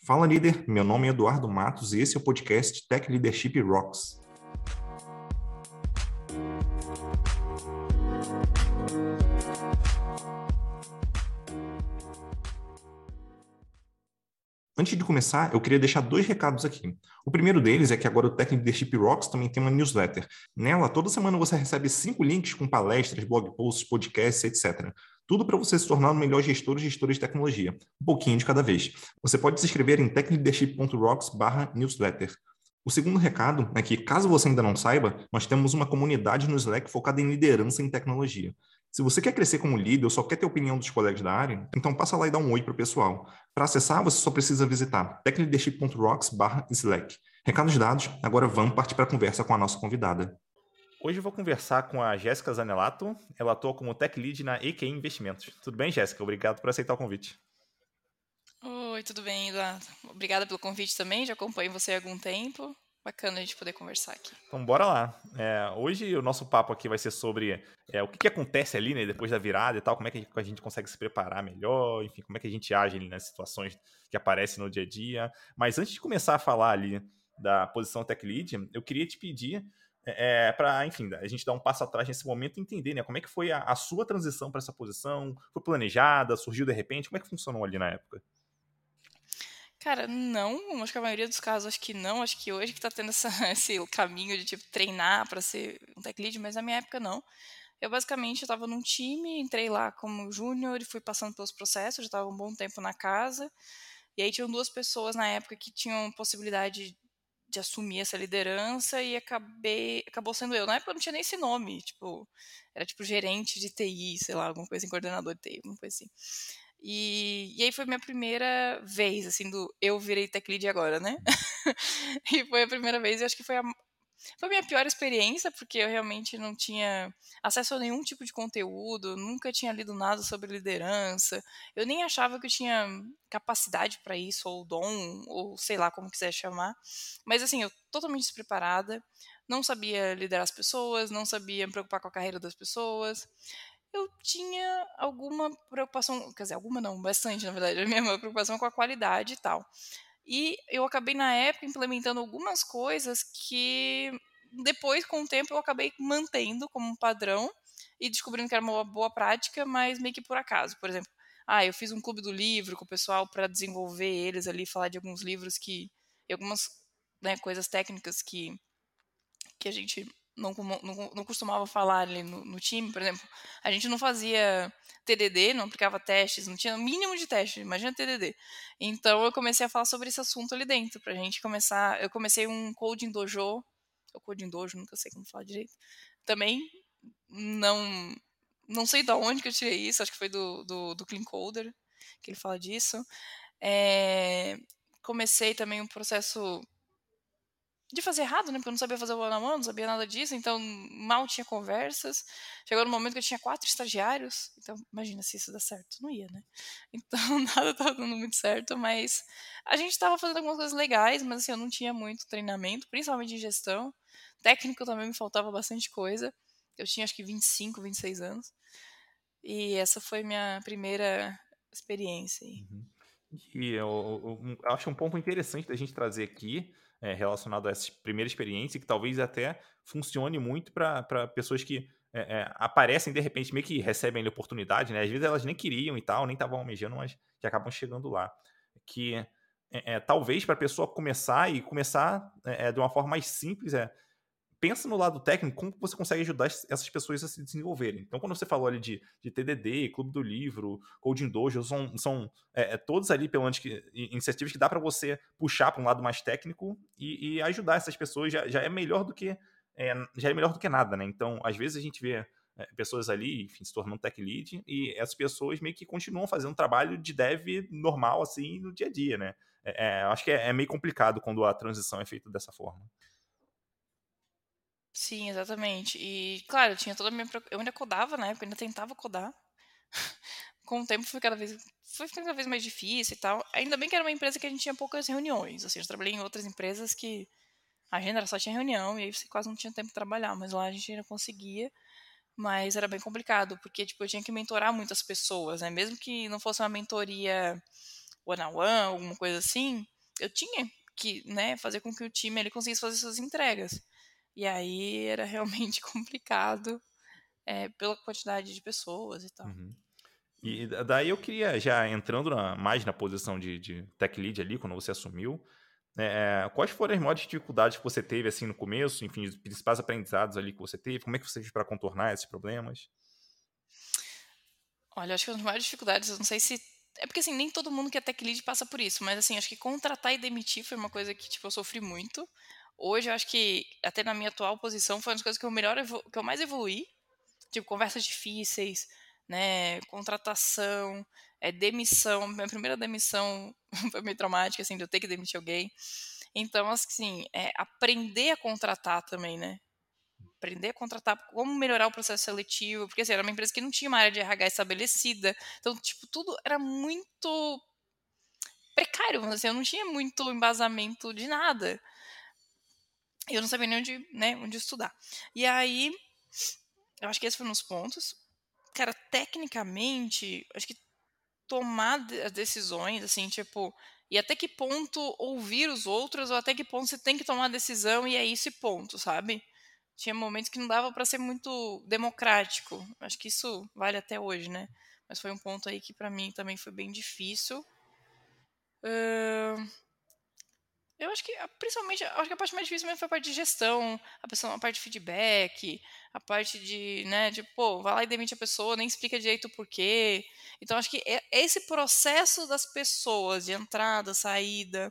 Fala, líder. Meu nome é Eduardo Matos e esse é o podcast Tech Leadership Rocks. Antes de começar, eu queria deixar 2 recados aqui. O primeiro deles é que agora o Tech Leadership Rocks também tem uma newsletter. Nela, toda semana você recebe 5 links com palestras, blog posts, podcasts, etc. Tudo para você se tornar o melhor gestor ou gestora de tecnologia, um pouquinho de cada vez. Você pode se inscrever em techleadership.rocks/newsletter. O segundo recado é que, caso você ainda não saiba, nós temos uma comunidade no Slack focada em liderança em tecnologia. Se você quer crescer como líder ou só quer ter a opinião dos colegas da área, então passa lá e dá um oi para o pessoal. Para acessar, você só precisa visitar techleadership.rocks/slack. Recados dados, agora vamos partir para a conversa com a nossa convidada. Hoje eu vou conversar com a Jéssica Zanelato. Ela atua como Tech Lead na EQI Investimentos. Tudo bem, Jéssica? Obrigado por aceitar o convite. Oi, tudo bem, Eduardo? Obrigada pelo convite também, já acompanho você há algum tempo. Bacana a gente poder conversar aqui. Então, bora lá. Hoje o nosso papo aqui vai ser sobre o que acontece ali, né, depois da virada e tal, como é que a gente consegue se preparar melhor, enfim, como é que a gente age ali nas situações que aparecem no dia a dia. Mas antes de começar a falar ali da posição Tech Lead, eu queria te pedir para, enfim, a gente dar um passo atrás nesse momento e entender, né, como é que foi a sua transição para essa posição, foi planejada, surgiu de repente, como é que funcionou ali na época? Cara, não, acho que a maioria dos casos, acho que não. Acho que hoje que tá tendo esse caminho de, tipo, treinar para ser um tech lead, mas na minha época não. Eu basicamente estava num time, entrei lá como júnior e fui passando pelos processos, já estava um bom tempo na casa. E aí tinham 2 pessoas na época que tinham possibilidade de assumir essa liderança e acabou sendo eu. Na época não tinha nem esse nome, tipo, era tipo gerente de TI, sei lá, alguma coisa assim, coordenador de TI, alguma coisa assim. E aí foi minha primeira vez, assim, do eu virei tech lead agora, né? E foi a primeira vez, e acho que foi a minha pior experiência, porque eu realmente não tinha acesso a nenhum tipo de conteúdo, nunca tinha lido nada sobre liderança, eu nem achava que eu tinha capacidade para isso, ou dom, ou sei lá como quiser chamar. Mas assim, eu totalmente despreparada, não sabia liderar as pessoas, não sabia me preocupar com a carreira das pessoas. Eu tinha alguma preocupação, quer dizer, alguma não, bastante na verdade, a minha maior preocupação com a qualidade e tal. E eu acabei, na época, implementando algumas coisas que depois, com o tempo, eu acabei mantendo como um padrão e descobrindo que era uma boa prática, mas meio que por acaso. Por exemplo, eu fiz um clube do livro com o pessoal para desenvolver eles ali, falar de alguns livros e algumas, né, coisas técnicas que a gente não costumava falar ali no time. Por exemplo, a gente não fazia TDD, não aplicava testes, não tinha o mínimo de teste, imagina TDD. Então eu comecei a falar sobre esse assunto ali dentro, pra gente começar. Eu comecei um coding dojo, ou coding dojo, nunca sei como falar direito. Também não não sei de onde que eu tirei isso, acho que foi do Clean Coder, que ele fala disso. Comecei também um processo de fazer errado, né? Porque eu não sabia fazer o one-on-one, não sabia nada disso, então mal tinha conversas. Chegou no momento que eu tinha 4 estagiários, então imagina se isso dá certo. Não ia, né? Então nada estava dando muito certo, mas a gente estava fazendo algumas coisas legais, mas assim, eu não tinha muito treinamento, principalmente em gestão. Técnico também me faltava bastante coisa. Eu tinha acho que 25, 26 anos. E essa foi minha primeira experiência aí. Uhum. E eu acho um ponto interessante da gente trazer aqui, relacionado a essa primeira experiência, que talvez até funcione muito para pessoas que aparecem de repente, meio que recebem a oportunidade, né? Às vezes elas nem queriam e tal, nem estavam almejando, mas que acabam chegando lá. Que talvez para a pessoa começar de uma forma mais simples, pensa no lado técnico, como você consegue ajudar essas pessoas a se desenvolverem. Então, quando você falou ali de TDD, Clube do Livro, Coding Dojo, são todos ali, pelo menos, iniciativas que dá para você puxar para um lado mais técnico e ajudar essas pessoas já é melhor do que nada, né? Então, às vezes a gente vê pessoas ali, enfim, se tornando tech lead, e essas pessoas meio que continuam fazendo trabalho de dev normal, assim, no dia a dia, né? Acho que é meio complicado quando a transição é feita dessa forma. Sim, exatamente. E, claro, eu tinha toda a minha. Eu ainda codava na época, ainda tentava codar. Com o tempo foi ficando cada vez mais difícil e tal. Ainda bem que era uma empresa que a gente tinha poucas reuniões. Assim, eu trabalhei em outras empresas que a agenda era só tinha reunião e aí você quase não tinha tempo de trabalhar. Mas lá a gente ainda conseguia. Mas era bem complicado, porque tipo, eu tinha que mentorar muitas pessoas, né? Mesmo que não fosse uma mentoria one-on-one, alguma coisa assim, eu tinha que, né, fazer com que o time ele conseguisse fazer suas entregas. E aí era realmente complicado, pela quantidade de pessoas e tal. Uhum. E daí eu queria, já entrando mais na posição de tech lead ali, quando você assumiu, quais foram as maiores dificuldades que você teve assim no começo, enfim, os principais aprendizados ali que você teve, como é que você fez para contornar esses problemas? Olha, acho que as maiores dificuldades, eu não sei se é porque, assim, nem todo mundo que é tech lead passa por isso, mas, assim, acho que contratar e demitir foi uma coisa que, tipo, eu sofri muito. Hoje eu acho que, até na minha atual posição, foi uma das coisas que que eu mais evoluí, tipo, conversas difíceis, né, contratação, demissão. Minha primeira demissão foi meio traumática, assim, de eu ter que demitir alguém. Então, assim, aprender a contratar também, né? Aprender a contratar, como melhorar o processo seletivo, porque assim, era uma empresa que não tinha uma área de RH estabelecida, então, tipo, tudo era muito precário, assim, eu não tinha muito embasamento de nada. Eu não sabia nem onde, né, onde estudar. E aí, eu acho que esses foram os pontos. Cara, tecnicamente, acho que tomar as decisões, assim, tipo, e até que ponto ouvir os outros, ou até que ponto você tem que tomar a decisão e é isso e ponto, sabe? Tinha momentos que não dava pra ser muito democrático. Acho que isso vale até hoje, né? Mas foi um ponto aí que pra mim também foi bem difícil. Ahn, eu acho que, principalmente, acho que a parte mais difícil mesmo foi a parte de gestão, a parte de feedback, a parte de, né, de, pô, vai lá e demite a pessoa, nem explica direito o porquê. Então, acho que esse processo das pessoas, de entrada, saída,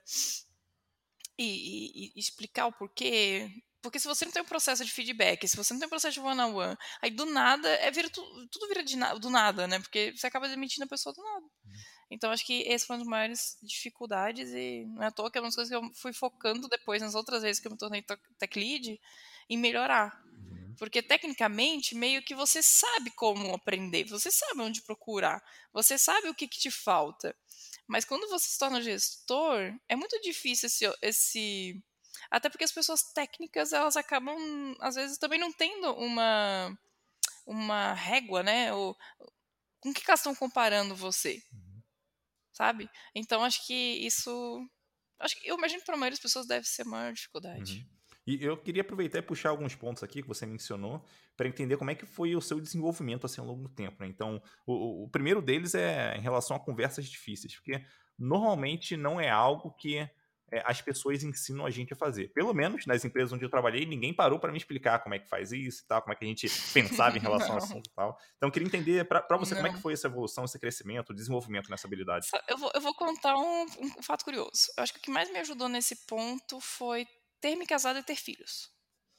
e explicar o porquê. Porque se você não tem um processo de feedback, se você não tem um processo de one-on-one, aí do nada, tudo vira do nada, né? Porque você acaba demitindo a pessoa do nada. Então, acho que esse foi uma das maiores dificuldades e não é à toa que é uma das coisas que eu fui focando depois, nas outras vezes que eu me tornei tech lead, em melhorar. Uhum. Porque, tecnicamente, meio que você sabe como aprender, você sabe onde procurar, você sabe o que, que te falta. Mas quando você se torna gestor, é muito difícil até porque as pessoas técnicas, elas acabam, às vezes, também não tendo uma régua, né? Ou, com que elas estão comparando você? Uhum. Sabe? Então acho que isso. Acho que eu imagino que para a maioria das pessoas deve ser a maior Uhum. dificuldade. E eu queria aproveitar e puxar alguns pontos aqui que você mencionou para entender como é que foi o seu desenvolvimento assim ao longo do tempo, né? Então, o primeiro deles é em relação a conversas difíceis, porque normalmente não é algo que as pessoas ensinam a gente a fazer. Pelo menos nas empresas onde eu trabalhei, ninguém parou para me explicar como é que faz isso e tal, como é que a gente pensava em relação ao Não, assunto e tal. Então, eu queria entender para você como é que não. foi essa evolução, esse crescimento, o desenvolvimento nessa habilidade. Eu vou contar um fato curioso. Eu acho que o que mais me ajudou nesse ponto foi ter me casado e ter filhos.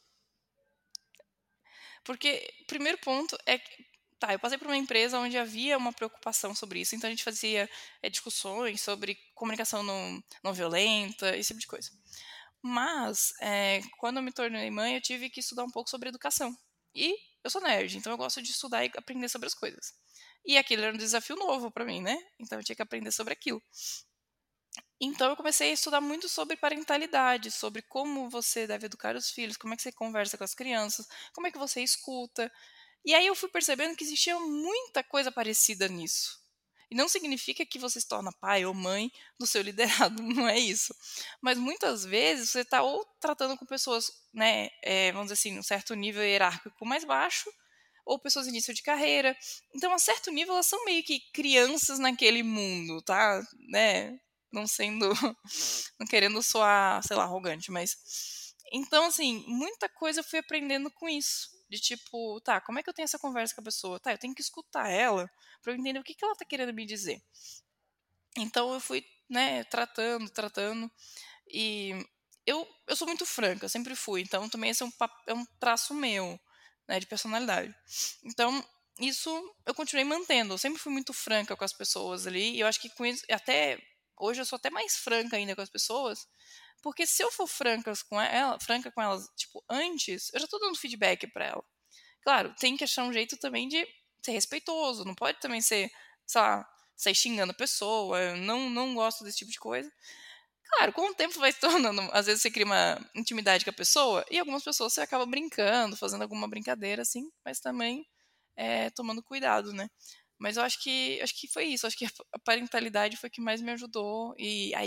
Porque o primeiro ponto é que, tá, eu passei por uma empresa onde havia uma preocupação sobre isso, então a gente fazia discussões sobre comunicação não violenta, esse tipo de coisa. Mas, quando eu me tornei mãe, eu tive que estudar um pouco sobre educação. E eu sou nerd, então eu gosto de estudar e aprender sobre as coisas. E aquilo era um desafio novo para mim, né? Então eu tinha que aprender sobre aquilo. Então eu comecei a estudar muito sobre parentalidade, sobre como você deve educar os filhos, como é que você conversa com as crianças, como é que você escuta. E aí eu fui percebendo que existia muita coisa parecida nisso. E não significa que você se torna pai ou mãe do seu liderado, não é isso. Mas muitas vezes você está ou tratando com pessoas, né, vamos dizer assim, um certo nível hierárquico mais baixo, ou pessoas de início de carreira. Então, a certo nível, elas são meio que crianças naquele mundo, tá? Né? Não sendo, não querendo soar, sei lá, arrogante, mas. Então, assim, muita coisa eu fui aprendendo com isso. De tipo, tá, como é que eu tenho essa conversa com a pessoa? Tá, eu tenho que escutar ela pra eu entender o que, que ela tá querendo me dizer. Então eu fui, né, tratando. E eu sou muito franca, eu sempre fui. Então também esse é um traço meu, né, de personalidade. Então, isso eu continuei mantendo. Eu sempre fui muito franca com as pessoas ali. E eu acho que com isso, até hoje eu sou até mais franca ainda com as pessoas. Porque se eu for franca com elas, tipo, antes, eu já tô dando feedback pra ela. Claro, tem que achar um jeito também de ser respeitoso. Não pode também ser, sei lá, sair xingando a pessoa. Eu não gosto desse tipo de coisa. Claro, com o tempo vai se tornando. Às vezes você cria uma intimidade com a pessoa e algumas pessoas você acaba brincando, fazendo alguma brincadeira assim, mas também tomando cuidado, né? Mas eu acho que foi isso. Acho que a parentalidade foi o que mais me ajudou. E aí,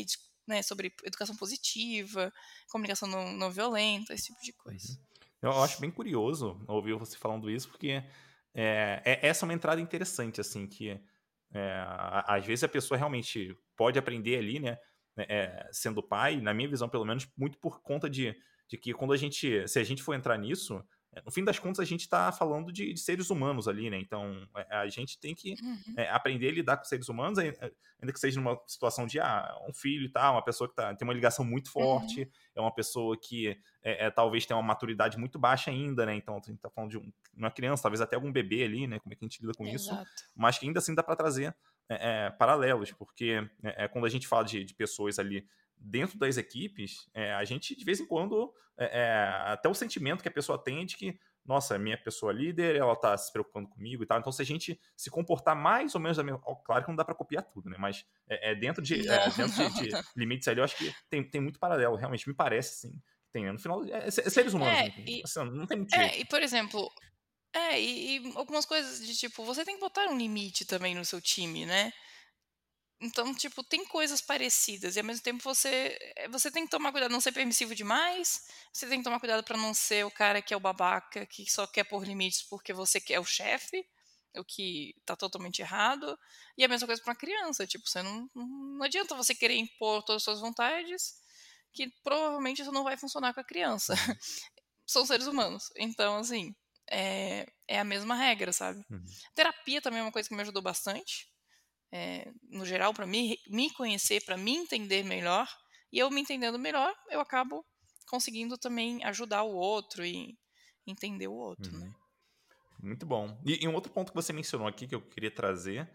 né, sobre educação positiva, comunicação não violenta, esse tipo de coisa. Eu acho bem curioso ouvir você falando isso, porque essa é uma entrada interessante, assim, que às vezes a pessoa realmente pode aprender ali, né, sendo pai, na minha visão, pelo menos, muito por conta de que quando se a gente for entrar nisso, no fim das contas, a gente está falando de seres humanos ali, né? Então, a gente tem que Uhum, aprender a lidar com seres humanos, ainda que seja numa situação de um filho e tal, uma pessoa que tem uma ligação muito uhum, forte, é uma pessoa que talvez tenha uma maturidade muito baixa ainda, né? Então, a gente tá falando de uma criança, talvez até algum bebê ali, né? Como é que a gente lida com isso? exato. Mas que ainda assim dá para trazer paralelos, porque quando a gente fala de pessoas ali dentro das equipes, a gente de vez em quando até o sentimento que a pessoa tem é de que, nossa, minha pessoa líder, ela tá se preocupando comigo e tal. Então, se a gente se comportar mais ou menos da mesma. Claro que não dá para copiar tudo, né? Mas dentro Não, dentro de não. limites ali, eu acho que tem muito paralelo, realmente. Me parece, sim. Tem, né? No final, seres humanos, É, né? Assim, não tem muito jeito. e por exemplo, e algumas coisas de tipo, você tem que botar um limite também no seu time, né? Então, tipo, tem coisas parecidas e ao mesmo tempo você tem que tomar cuidado, não ser permissivo demais, você tem que tomar cuidado pra não ser o cara que é o babaca, que só quer pôr limites porque você quer o chefe, o que tá totalmente errado. E a mesma coisa pra uma criança, tipo, você não adianta você querer impor todas as suas vontades, que provavelmente isso não vai funcionar com a criança. Uhum, São seres humanos. Então, assim, é a mesma regra, sabe? uhum. Terapia também é uma coisa que me ajudou bastante, no geral, para me conhecer, para me entender melhor. E eu me entendendo melhor, eu acabo conseguindo também ajudar o outro e entender o outro, Uhum. né? Muito bom. E um outro ponto que você mencionou aqui que eu queria trazer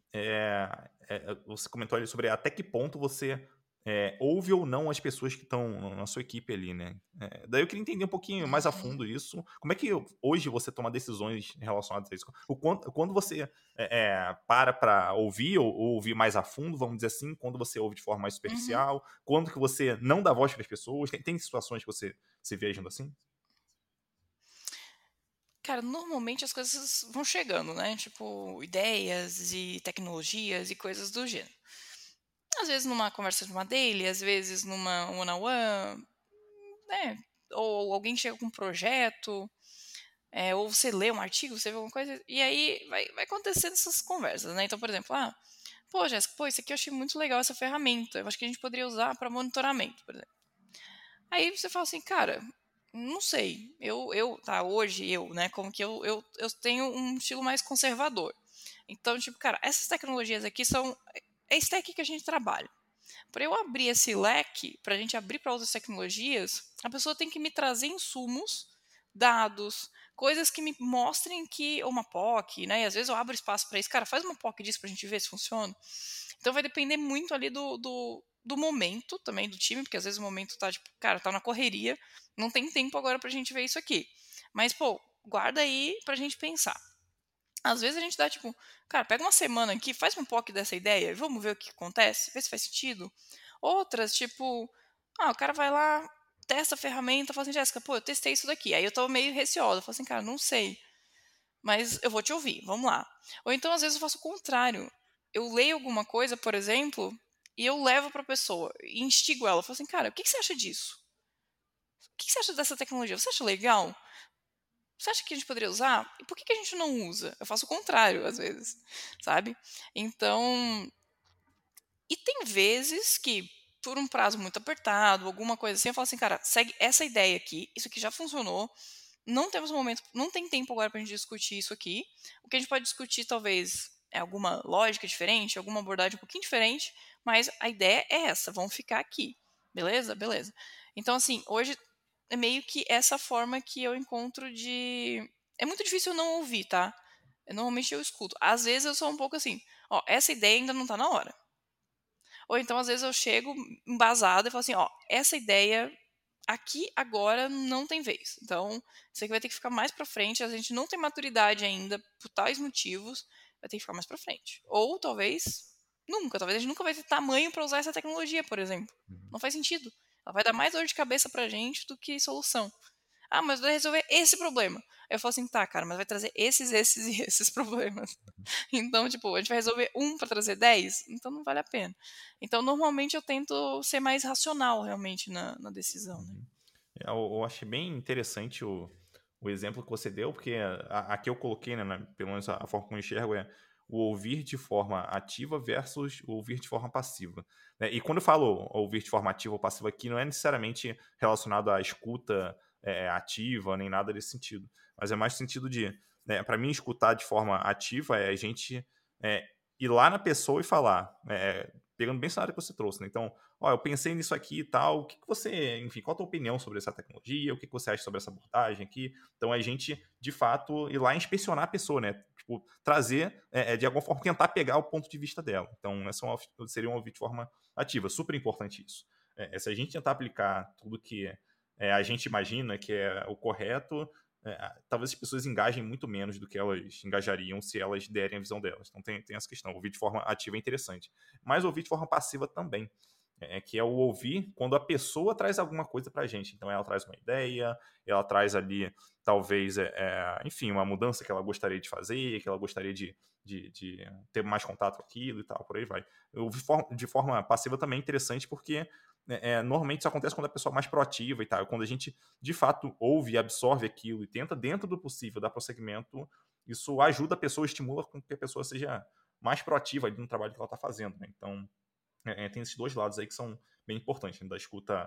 você comentou ali sobre até que ponto você ouve ou não as pessoas que estão na sua equipe ali, né? Daí eu queria entender um pouquinho mais a Uhum. fundo isso. Como é que hoje você toma decisões relacionadas a isso? Quando você para ouvir ou ouvir mais a fundo, vamos dizer assim, quando você ouve de forma mais Uhum. superficial, quando que você não dá voz para as pessoas, tem situações que você se vê agindo assim? Cara, normalmente as coisas vão chegando, né? Tipo, ideias e tecnologias e coisas do gênero. Às vezes numa conversa de uma daily, às vezes numa one-on-one, né? Ou alguém chega com um projeto, ou você lê um artigo, você vê alguma coisa, e aí vai acontecendo essas conversas, né? Então, por exemplo, pô, Jéssica, pô, isso aqui eu achei muito legal, essa ferramenta. Eu acho que a gente poderia usar para monitoramento, por exemplo. Aí você fala assim, cara, não sei. Hoje né, como que eu tenho um estilo mais conservador. Então, tipo, cara, essas tecnologias aqui são. É stack que a gente trabalha. Para eu abrir esse leque, para a gente abrir para outras tecnologias, a pessoa tem que me trazer insumos, dados, coisas que me mostrem que. Ou uma POC, né? E às vezes eu abro espaço para isso. Cara, faz uma POC disso para a gente ver se funciona. Então vai depender muito ali do momento também do time, porque às vezes o momento tá, tipo, cara, tá na correria, não tem tempo agora pra gente ver isso aqui. Mas, pô, guarda aí pra gente pensar. Às vezes a gente dá, tipo, cara, pega uma semana aqui, faz um POC dessa ideia e vamos ver o que acontece, ver se faz sentido. Outras, tipo, o cara vai lá, testa a ferramenta, fala assim, Jéssica, pô, eu testei isso daqui. Aí eu tô meio receosa, eu falo assim, cara, não sei. Mas eu vou te ouvir, vamos lá. Ou então, às vezes, eu faço o contrário. Eu leio alguma coisa, por exemplo, e eu levo para a pessoa e instigo ela. Eu falo assim, cara, o que você acha disso? O que você acha dessa tecnologia? Você acha legal? Você acha que a gente poderia usar? E por que a gente não usa? Eu faço o contrário, às vezes, sabe? Então, e tem vezes que, por um prazo muito apertado, alguma coisa assim, eu falo assim, cara, segue essa ideia aqui, isso aqui já funcionou, não temos momento, não tem tempo agora pra gente discutir isso aqui. O que a gente pode discutir talvez é alguma lógica diferente, alguma abordagem um pouquinho diferente, mas a ideia é essa, vamos ficar aqui. Beleza? Beleza. Então, assim, hoje é meio que essa forma que eu encontro de. É muito difícil eu não ouvir, tá? Normalmente eu escuto. Às vezes eu sou um pouco assim, ó, essa ideia ainda não tá na hora. Ou então, às vezes, eu chego embasada e falo assim, ó, essa ideia aqui agora não tem vez. Então, isso aqui vai ter que ficar mais pra frente. A gente não tem maturidade ainda por tais motivos, vai ter que ficar mais pra frente. Ou talvez nunca, talvez a gente nunca vai ter tamanho pra usar essa tecnologia, por exemplo. Uhum. Não faz sentido. Ela vai dar mais dor de cabeça pra gente do que solução. Ah, mas vai resolver esse problema. Aí eu falo assim, tá, cara, mas vai trazer esses e esses problemas. Então, tipo, a gente vai resolver um pra trazer 10? Então não vale a pena. Então, normalmente eu tento ser mais racional, realmente, na decisão, né? Uhum. Eu achei bem interessante o exemplo que você deu, porque aqui eu coloquei, né, pelo menos a forma como eu enxergo, é o ouvir de forma ativa versus o ouvir de forma passiva, né? E quando eu falo ouvir de forma ativa ou passiva aqui, não é necessariamente relacionado à escuta ativa, nem nada desse sentido, mas é mais no sentido de, né, para mim, escutar de forma ativa é a gente é, ir lá na pessoa e falar, pegando bem essa área que você trouxe, né? Então, ó, eu pensei nisso aqui e tal, o que que você, enfim, qual a tua opinião sobre essa tecnologia, o que que você acha sobre essa abordagem aqui? Então, a gente, de fato, ir lá e inspecionar a pessoa, né? Tipo, trazer, de alguma forma, tentar pegar o ponto de vista dela. Então, essa seria um ouvir de forma ativa, super importante isso. Se a gente tentar aplicar tudo que a gente imagina que é o correto, talvez as pessoas engajem muito menos do que elas engajariam se elas derem a visão delas. Então, tem essa questão. Ouvir de forma ativa é interessante. Mas ouvir de forma passiva também. Que é o ouvir quando a pessoa traz alguma coisa pra gente. Então, ela traz uma ideia, ela traz ali, talvez, enfim, uma mudança que ela gostaria de fazer, que ela gostaria de ter mais contato com aquilo e tal, por aí vai. Ouvir de forma passiva também é interessante porque normalmente isso acontece quando a pessoa é mais proativa e tal. Quando a gente, de fato, ouve e absorve aquilo e tenta, dentro do possível, dar prosseguimento, isso ajuda a pessoa, estimula com que a pessoa seja mais proativa ali no trabalho que ela está fazendo, né? Então, tem esses dois lados aí que são bem importantes, né? Da escuta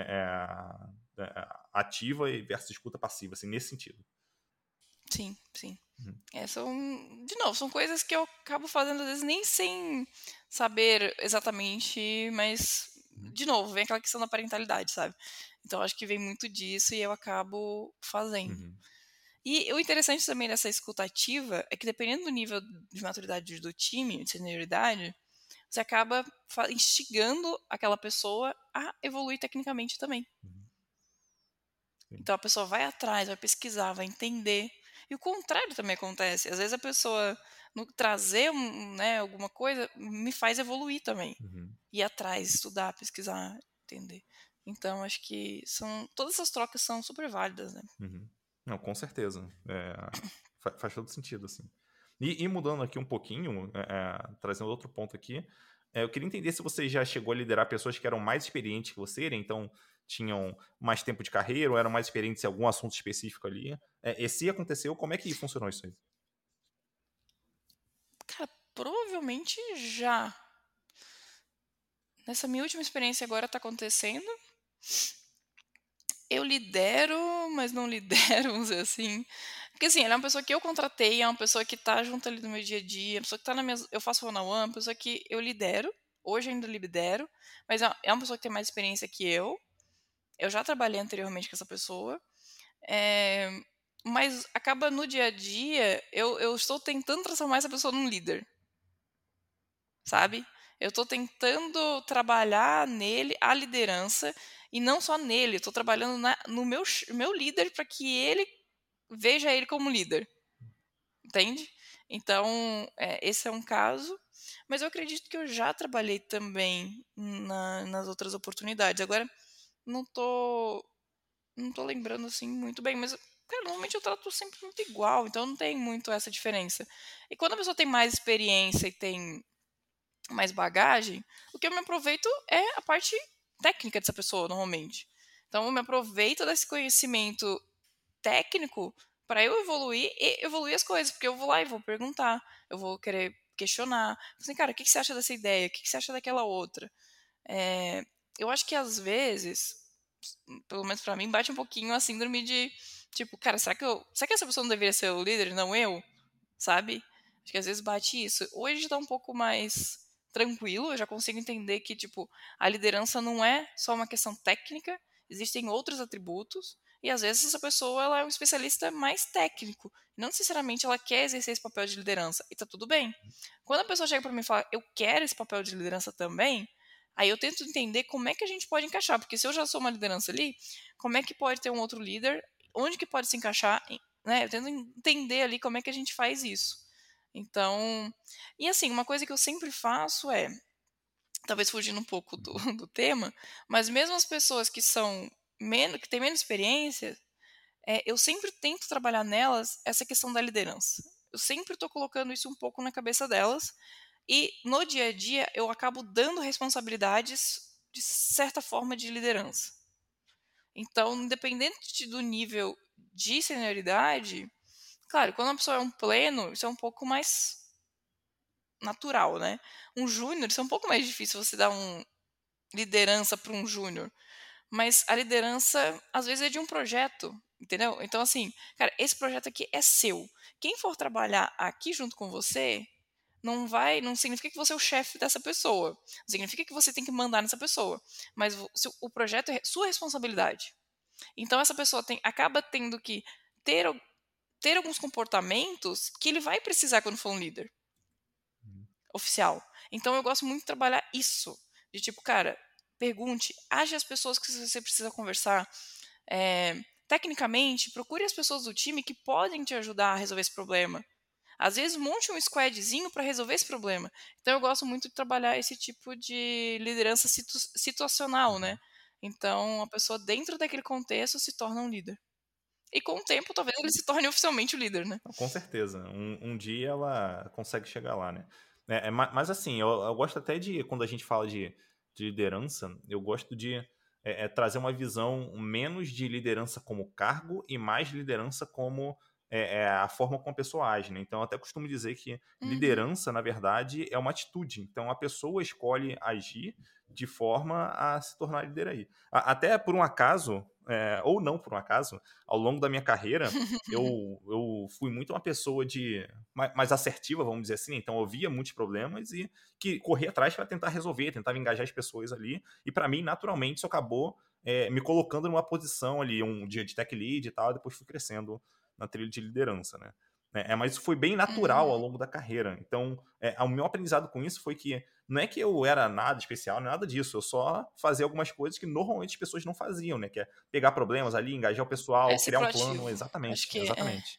ativa e versus escuta passiva, assim, nesse sentido. Sim, sim. Uhum. De novo, são coisas que eu acabo fazendo às vezes nem sem saber exatamente, mas, de novo, vem aquela questão da parentalidade, sabe? Então acho que vem muito disso e eu acabo fazendo. Uhum. E o interessante também dessa escuta ativa é que dependendo do nível de maturidade do time, de senioridade, você acaba instigando aquela pessoa a evoluir tecnicamente também. Uhum. Sim. Então a pessoa vai atrás, vai pesquisar, vai entender. E o contrário também acontece. Às vezes a pessoa trazer né, alguma coisa me faz evoluir também. Uhum. Ir atrás, estudar, pesquisar, entender. Então acho que todas essas trocas são super válidas, né? Uhum. Não, com certeza. Faz todo sentido, assim. E mudando aqui um pouquinho, trazendo outro ponto aqui, eu queria entender se você já chegou a liderar pessoas que eram mais experientes que você, né? Então tinham mais tempo de carreira ou eram mais experientes em algum assunto específico ali. E se aconteceu, como é que funcionou isso aí? Cara, provavelmente já. Nessa minha última experiência agora tá acontecendo. Eu lidero, mas não lidero, vamos dizer assim. Porque assim, ela é uma pessoa que eu contratei, é uma pessoa que tá junto ali no meu dia a dia, uma pessoa que tá na minha. Eu faço one-on-one, uma pessoa que eu lidero, hoje ainda lidero, mas é uma pessoa que tem mais experiência que eu. Eu já trabalhei anteriormente com essa pessoa. é, Mas acaba no dia a dia, eu estou tentando transformar essa pessoa num líder, sabe? Eu estou tentando trabalhar nele a liderança, e não só nele, eu estou trabalhando no meu líder para que ele veja ele como líder, entende? Então, esse é um caso, mas eu acredito que eu já trabalhei também nas outras oportunidades. Agora, não tô, não tô lembrando assim muito bem, mas cara, normalmente eu trato sempre muito igual, então não tem muito essa diferença. E quando a pessoa tem mais experiência e tem mais bagagem, o que eu me aproveito é a parte técnica dessa pessoa, normalmente. Então, eu me aproveito desse conhecimento técnico para eu evoluir e evoluir as coisas, porque eu vou lá e vou perguntar, eu vou querer questionar. Assim, cara, o que você acha dessa ideia? O que você acha daquela outra? Eu acho que às vezes, pelo menos para mim, bate um pouquinho a síndrome de tipo, cara, será que essa pessoa não deveria ser o líder, não eu? Sabe? Acho que às vezes bate isso. Hoje tá um pouco mais tranquilo, eu já consigo entender que, tipo, a liderança não é só uma questão técnica, existem outros atributos, e às vezes essa pessoa ela é um especialista mais técnico. Não necessariamente ela quer exercer esse papel de liderança, e tá tudo bem. Quando a pessoa chega para mim e fala, eu quero esse papel de liderança também, aí eu tento entender como é que a gente pode encaixar, porque se eu já sou uma liderança ali, como é que pode ter um outro líder, onde que pode se encaixar, né? Eu tento entender ali como é que a gente faz isso. Então, e assim, uma coisa que eu sempre faço talvez fugindo um pouco do tema, mas mesmo as pessoas que são que têm menos experiência, eu sempre tento trabalhar nelas essa questão da liderança. Eu sempre estou colocando isso um pouco na cabeça delas, e no dia a dia eu acabo dando responsabilidades de certa forma de liderança. Então, independente do nível de senioridade, claro, quando a pessoa é um pleno, isso é um pouco mais natural, né? Um júnior, isso é um pouco mais difícil você dar liderança para um júnior. Mas a liderança, às vezes, é de um projeto, entendeu? Então, assim, cara, esse projeto aqui é seu. Quem for trabalhar aqui junto com você, não significa que você é o chefe dessa pessoa. Não significa que você tem que mandar nessa pessoa. Mas o projeto é sua responsabilidade. Então, essa pessoa acaba tendo que ter, ter alguns comportamentos que ele vai precisar quando for um líder oficial. Então, eu gosto muito de trabalhar isso. De tipo, cara, pergunte, age as pessoas que você precisa conversar. Tecnicamente, procure as pessoas do time que podem te ajudar a resolver esse problema. Às vezes, monte um squadzinho para resolver esse problema. Então, eu gosto muito de trabalhar esse tipo de liderança situacional, né? Então, a pessoa dentro daquele contexto se torna um líder. E com o tempo, talvez ele se torne oficialmente o líder, né? Com certeza. Um dia ela consegue chegar lá, né? Mas assim, eu gosto até de, quando a gente fala de liderança, eu gosto de trazer uma visão menos de liderança como cargo e mais liderança como a forma como a pessoa age, né? Então, eu até costumo dizer que Uhum. liderança, na verdade, é uma atitude. Então, a pessoa escolhe agir de forma a se tornar líder aí. Até por um acaso, ou não por um acaso, ao longo da minha carreira, eu fui muito uma pessoa mais assertiva, vamos dizer assim. Então eu via muitos problemas e que corria atrás para tentar resolver, tentava engajar as pessoas ali. E para mim, naturalmente, isso acabou me colocando numa posição ali, um dia de tech lead e tal, e depois fui crescendo na trilha de liderança, né? Mas isso foi bem natural ao Uhum. longo da carreira. Então, o meu aprendizado com isso foi que não é que eu era nada especial, nada disso. Eu só fazia algumas coisas que normalmente as pessoas não faziam, né? Que é pegar problemas ali, engajar o É pessoal, ser criar um plano. proativo. Acho Exatamente, que exatamente.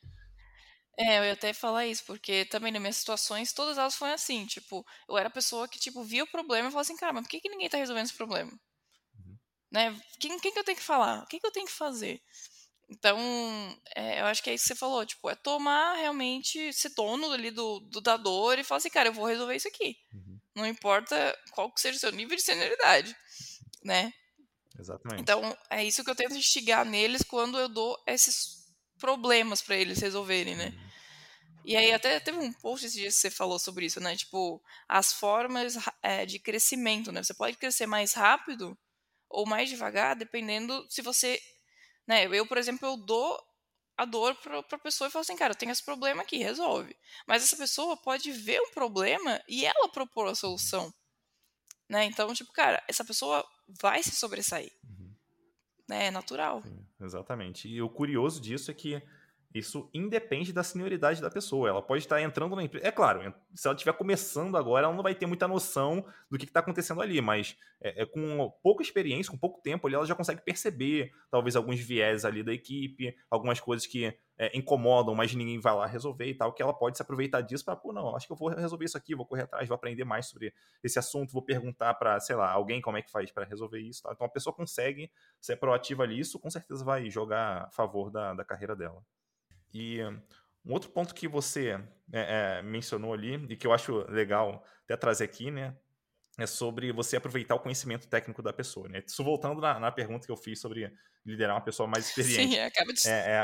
eu ia até falar isso, porque também nas minhas situações, todas elas foram assim, tipo, eu era a pessoa que, tipo, via o problema e falava assim, cara, mas por que ninguém tá resolvendo esse problema? Uhum. Né? Quem que eu tenho que falar? O que eu tenho que fazer? Então, eu acho que é isso que você falou, tipo, é tomar realmente, ser dono ali da dor e falar assim, cara, eu vou resolver isso aqui. Uhum. Não importa qual que seja o seu nível de senioridade, né? Exatamente. Então, é isso que eu tento instigar neles quando eu dou esses problemas pra eles resolverem, né? Uhum. E aí até teve um post esse dia que você falou sobre isso, né? Tipo, as formas de crescimento, né? Você pode crescer mais rápido ou mais devagar, dependendo se você, né? Eu, por exemplo, eu dou a dor pra pessoa e falo assim, cara, eu tenho esse problema aqui, resolve. Mas essa pessoa pode ver o problema e ela propor a solução, né? Então, tipo, cara, essa pessoa vai se sobressair, Uhum. né? É natural. Sim, exatamente. E o curioso disso é que isso independe da senioridade da pessoa. Ela pode estar entrando na empresa. É claro, se ela estiver começando agora, ela não vai ter muita noção do que está acontecendo ali, mas com pouca experiência, com pouco tempo ali, ela já consegue perceber talvez alguns viés ali da equipe, algumas coisas que incomodam, mas ninguém vai lá resolver e tal, que ela pode se aproveitar disso para, pô, não, acho que eu vou resolver isso aqui, vou correr atrás, vou aprender mais sobre esse assunto, vou perguntar para, sei lá, alguém como é que faz para resolver isso. Tá? Então a pessoa consegue ser proativa ali, isso com certeza vai jogar a favor da carreira dela. E um outro ponto que você mencionou ali, e que eu acho legal até trazer aqui, né, é sobre você aproveitar o conhecimento técnico da pessoa, né? Isso voltando na pergunta que eu fiz sobre liderar uma pessoa mais Sim, experiente. acaba de.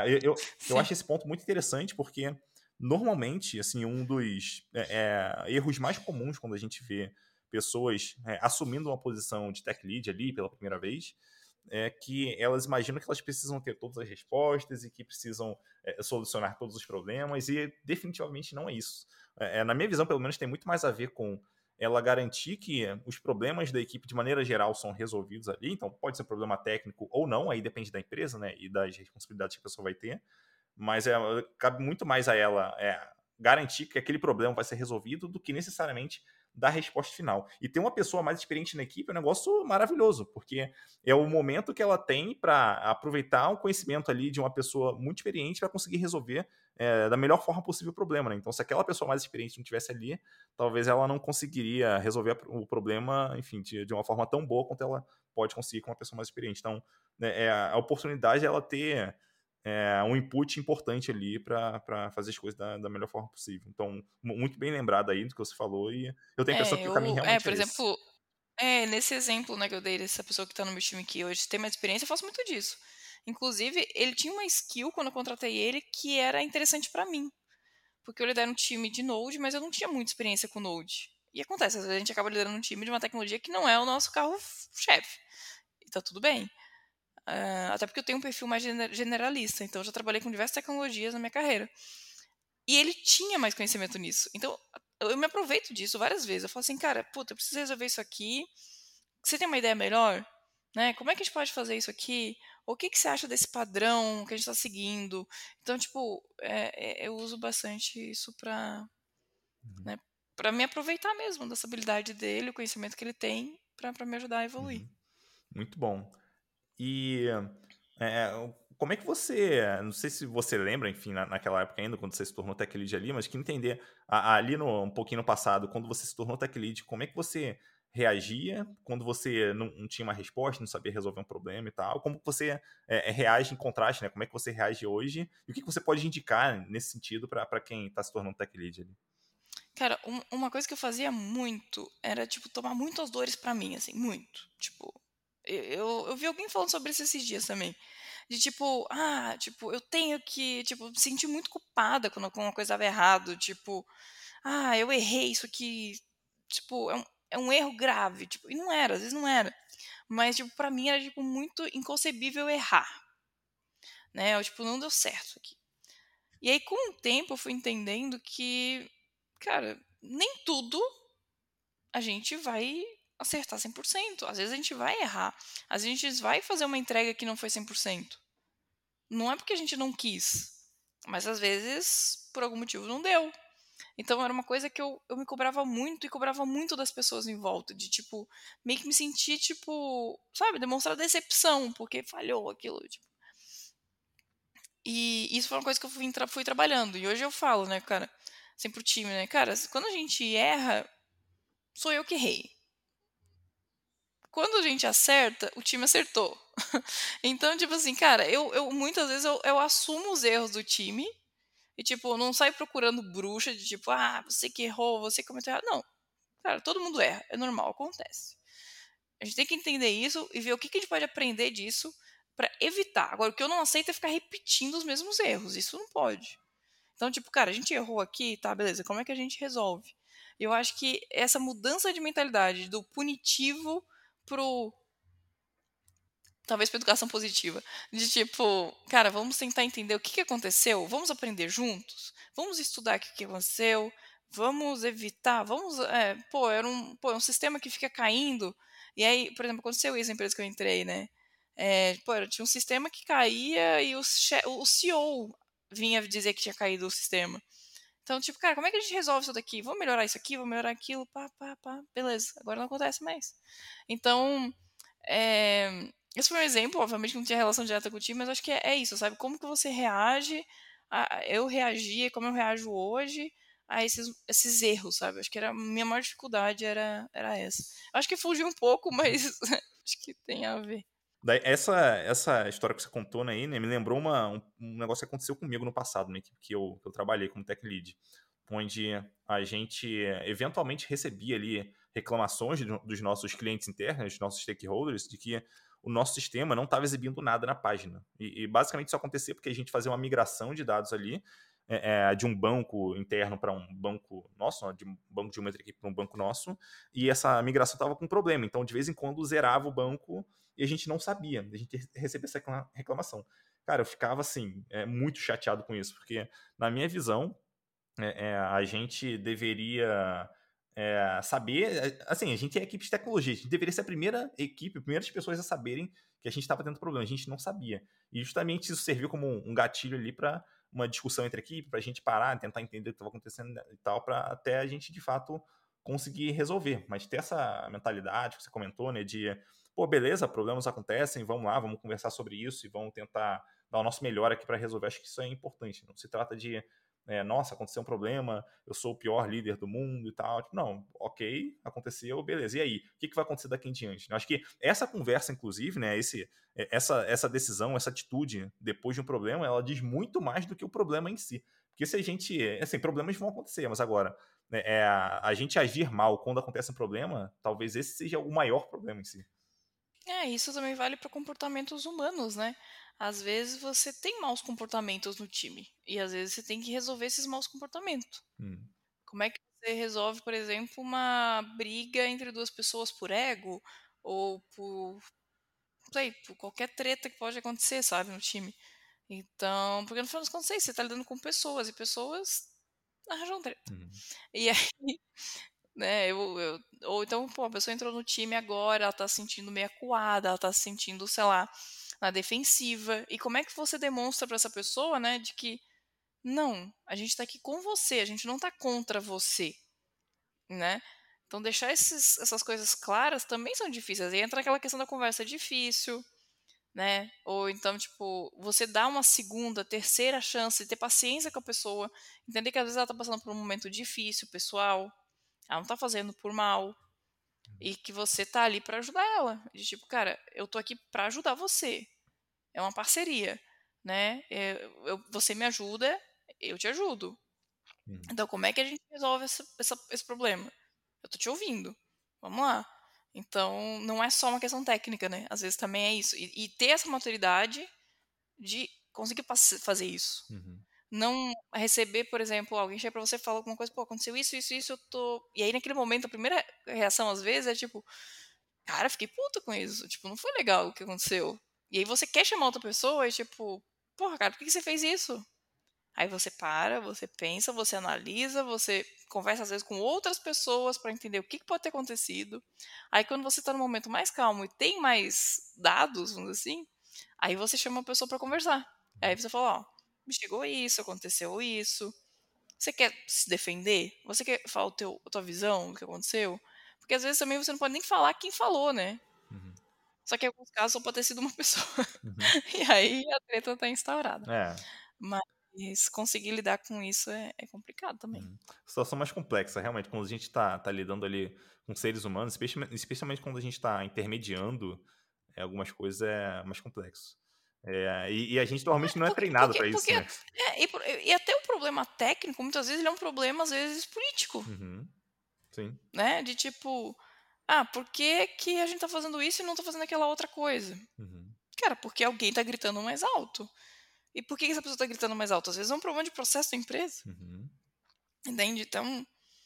Eu Sim. acho esse ponto muito interessante porque, normalmente, assim, um dos erros mais comuns quando a gente vê pessoas assumindo uma posição de tech lead ali pela primeira vez é que elas imaginam que elas precisam ter todas as respostas e que precisam solucionar todos os problemas, e definitivamente não é isso. Na minha visão, pelo menos, tem muito mais a ver com ela garantir que os problemas da equipe, de maneira geral, são resolvidos ali. Então, pode ser um problema técnico ou não, aí depende da empresa, né, e das responsabilidades que a pessoa vai ter, mas cabe muito mais a ela garantir que aquele problema vai ser resolvido do que necessariamente dar a resposta final. E ter uma pessoa mais experiente na equipe é um negócio maravilhoso, porque é o momento que ela tem para aproveitar o conhecimento ali de uma pessoa muito experiente para conseguir resolver da melhor forma possível o problema. Né? Então, se aquela pessoa mais experiente não estivesse ali, talvez ela não conseguiria resolver o problema, enfim, de uma forma tão boa quanto ela pode conseguir com uma pessoa mais experiente. Então, a oportunidade é ela ter um input importante ali para fazer as coisas da melhor forma possível. Então, muito bem lembrado aí do que você falou, e eu tenho a impressão que o caminho realmente Por é esse. exemplo, nesse exemplo, né, que eu dei dessa pessoa que tá no meu time que hoje tem mais experiência, eu faço muito disso. Inclusive, ele tinha uma skill quando eu contratei ele que era interessante pra mim. Porque eu lidero um time de Node, mas eu não tinha muita experiência com Node. E acontece, às vezes a gente acaba liderando um time de uma tecnologia que não é o nosso carro-chefe. E tá tudo bem. Até porque eu tenho um perfil mais generalista, então eu já trabalhei com diversas tecnologias na minha carreira. E ele tinha mais conhecimento nisso. Então, eu me aproveito disso várias vezes. Eu falo assim, cara, puta, eu preciso resolver isso aqui. Você tem uma ideia melhor? Né? Como é que a gente pode fazer isso aqui? O que você acha desse padrão que a gente está seguindo? Então, tipo, eu uso bastante isso para, Uhum, né, para me aproveitar mesmo dessa habilidade dele, o conhecimento que ele tem, para me ajudar a evoluir. uhum. Muito bom. E como é que você, não sei se você lembra, enfim, naquela época ainda, quando você se tornou tech lead ali, mas que entender ali um pouquinho no passado, quando você se tornou tech lead, como é que você reagia quando você não tinha uma resposta, não sabia resolver um problema e tal? Como que você reage em contraste, né? Como é que você reage hoje? E o que você pode indicar nesse sentido para quem está se tornando tech lead ali? Cara, uma coisa que eu fazia muito era, tipo, tomar muitas dores pra mim, assim, muito. Tipo, eu vi alguém falando sobre isso esses dias também. De tipo, tipo, eu tenho que, tipo, me sentir muito culpada quando alguma coisa estava errado. Tipo, eu errei isso aqui. Tipo, é um erro grave. Tipo, e não era, às vezes não era. Mas, tipo, pra mim era, tipo, muito inconcebível errar. Né? Eu, tipo, não deu certo isso aqui. E aí, com o tempo, eu fui entendendo que, cara, nem tudo a gente vai acertar 100%. Às vezes a gente vai errar. Às vezes a gente vai fazer uma entrega que não foi 100%. Não é porque a gente não quis, mas às vezes, por algum motivo, não deu. Então era uma coisa que eu me cobrava muito e cobrava muito das pessoas em volta, de tipo, meio que me sentir, tipo, sabe, demonstrar decepção, porque falhou aquilo. Tipo. E isso foi uma coisa que eu fui trabalhando. E hoje eu falo, né, cara, sempre pro time, né, cara, quando a gente erra, sou eu que errei. Quando a gente acerta, o time acertou. Então, tipo assim, cara, eu muitas vezes eu assumo os erros do time e, tipo, não saio procurando bruxa de tipo, você que errou, você que cometeu errado. Não, cara, todo mundo erra, é normal, acontece. A gente tem que entender isso e ver o que a gente pode aprender disso pra evitar. Agora, o que eu não aceito é ficar repetindo os mesmos erros, isso não pode. Então, tipo, cara, a gente errou aqui, tá, beleza, como é que a gente resolve? Eu acho que essa mudança de mentalidade do punitivo pro talvez para educação positiva, de tipo, cara, vamos tentar entender o que aconteceu, vamos aprender juntos, vamos estudar o que aconteceu, vamos evitar, é um sistema que fica caindo, e aí, por exemplo, aconteceu isso na empresa que eu entrei, né, tinha um sistema que caía e o CEO vinha dizer que tinha caído o sistema. Então, tipo, cara, como é que a gente resolve isso daqui? Vamos melhorar isso aqui, vamos melhorar aquilo, beleza, agora não acontece mais. Então, esse foi um exemplo, obviamente que não tinha relação direta com o time, mas acho que é isso, sabe? Como que você reage, eu reagia, como eu reajo hoje a esses erros, sabe? Acho que a minha maior dificuldade era essa. Acho que fugiu um pouco, mas acho que tem a ver. Daí, essa história que você contou aí, né, me lembrou um negócio que aconteceu comigo no passado, na equipe que eu trabalhei como tech lead, onde a gente eventualmente recebia ali reclamações dos nossos clientes internos, dos nossos stakeholders, de que o nosso sistema não estava exibindo nada na página. E basicamente isso acontecia porque a gente fazia uma migração de dados ali, de um banco interno para um banco nosso, de um banco de uma outra equipe para um banco nosso, e essa migração estava com problema. Então, de vez em quando, zerava o banco e a gente não sabia, a gente recebia essa reclamação. Cara, eu ficava assim, muito chateado com isso, porque na minha visão, a gente deveria saber, assim, a gente é equipe de tecnologia, a gente deveria ser a primeira equipe, primeiras pessoas a saberem que a gente estava tendo problema, a gente não sabia. E justamente isso serviu como um gatilho ali para uma discussão entre a equipe, para a gente parar, tentar entender o que estava acontecendo e tal, para até a gente, de fato, conseguir resolver. Mas ter essa mentalidade que você comentou, né, de, pô, beleza, problemas acontecem, vamos lá, vamos conversar sobre isso e vamos tentar dar o nosso melhor aqui para resolver. Acho que isso é importante. Não se trata de nossa, aconteceu um problema, eu sou o pior líder do mundo e tal. Tipo, não, ok, aconteceu, beleza. E aí? O que vai acontecer daqui em diante? Eu acho que essa conversa, inclusive, né, essa decisão, essa atitude depois de um problema, ela diz muito mais do que o problema em si. Porque se a gente... Assim, problemas vão acontecer, mas agora, né, a gente agir mal quando acontece um problema, talvez esse seja o maior problema em si. Isso também vale para comportamentos humanos, né? Às vezes você tem maus comportamentos no time. E às vezes você tem que resolver esses maus comportamentos. Como é que você resolve, por exemplo, uma briga entre duas pessoas por ego? Ou por, não sei, por qualquer treta que pode acontecer, sabe, no time. Então, porque no final das contas, você tá lidando com pessoas. E pessoas arranjam treta. E aí, né, ou então, pô, a pessoa entrou no time agora, ela tá se sentindo meio acuada, ela tá se sentindo, sei lá, na defensiva. E como é que você demonstra pra essa pessoa, né, de que não, a gente tá aqui com você, a gente não tá contra você, né? Então deixar essas coisas claras também são difíceis. Aí entra aquela questão da conversa difícil, né? Ou então, tipo, você dá uma segunda, terceira chance, ter paciência com a pessoa, entender que às vezes ela tá passando por um momento difícil, pessoal, ela não tá fazendo por mal, e que você tá ali pra ajudar ela. De tipo, cara, eu tô aqui pra ajudar você. É uma parceria, né? Você me ajuda, eu te ajudo. Então, como é que a gente resolve esse problema? Eu tô te ouvindo. Vamos lá. Então, não é só uma questão técnica, né? Às vezes também é isso. E ter essa maturidade de conseguir fazer isso. Não receber, por exemplo, alguém chega pra você e fala alguma coisa, pô, aconteceu isso, isso, isso, eu tô... E aí, naquele momento, a primeira reação, às vezes, é tipo, cara, fiquei puta com isso. Tipo, não foi legal o que aconteceu. E aí você quer chamar outra pessoa e tipo, porra, cara, por que você fez isso? Aí você para, você pensa, você analisa, você conversa às vezes com outras pessoas pra entender o que pode ter acontecido. Aí quando você tá no momento mais calmo e tem mais dados, vamos dizer assim, aí você chama a pessoa pra conversar. Aí você fala, ó, me chegou isso, aconteceu isso. Você quer se defender? Você quer falar a tua visão do que aconteceu? Porque às vezes também você não pode nem falar quem falou, né? Só que em alguns casos só pode ter sido uma pessoa. E aí a treta tá instaurada. Mas conseguir lidar com isso é complicado também. Situação mais complexa, realmente, quando a gente tá lidando ali com seres humanos, especialmente quando a gente tá intermediando algumas coisas, é mais complexo. E a gente normalmente não é treinado pra isso, né? E até o problema técnico, muitas vezes, ele é um problema, às vezes, político. Sim. Né? De tipo, por que que a gente tá fazendo isso e não tá fazendo aquela outra coisa? Cara, porque alguém tá gritando mais alto. E por que essa pessoa tá gritando mais alto? Às vezes é um problema de processo da empresa. Entende? Então,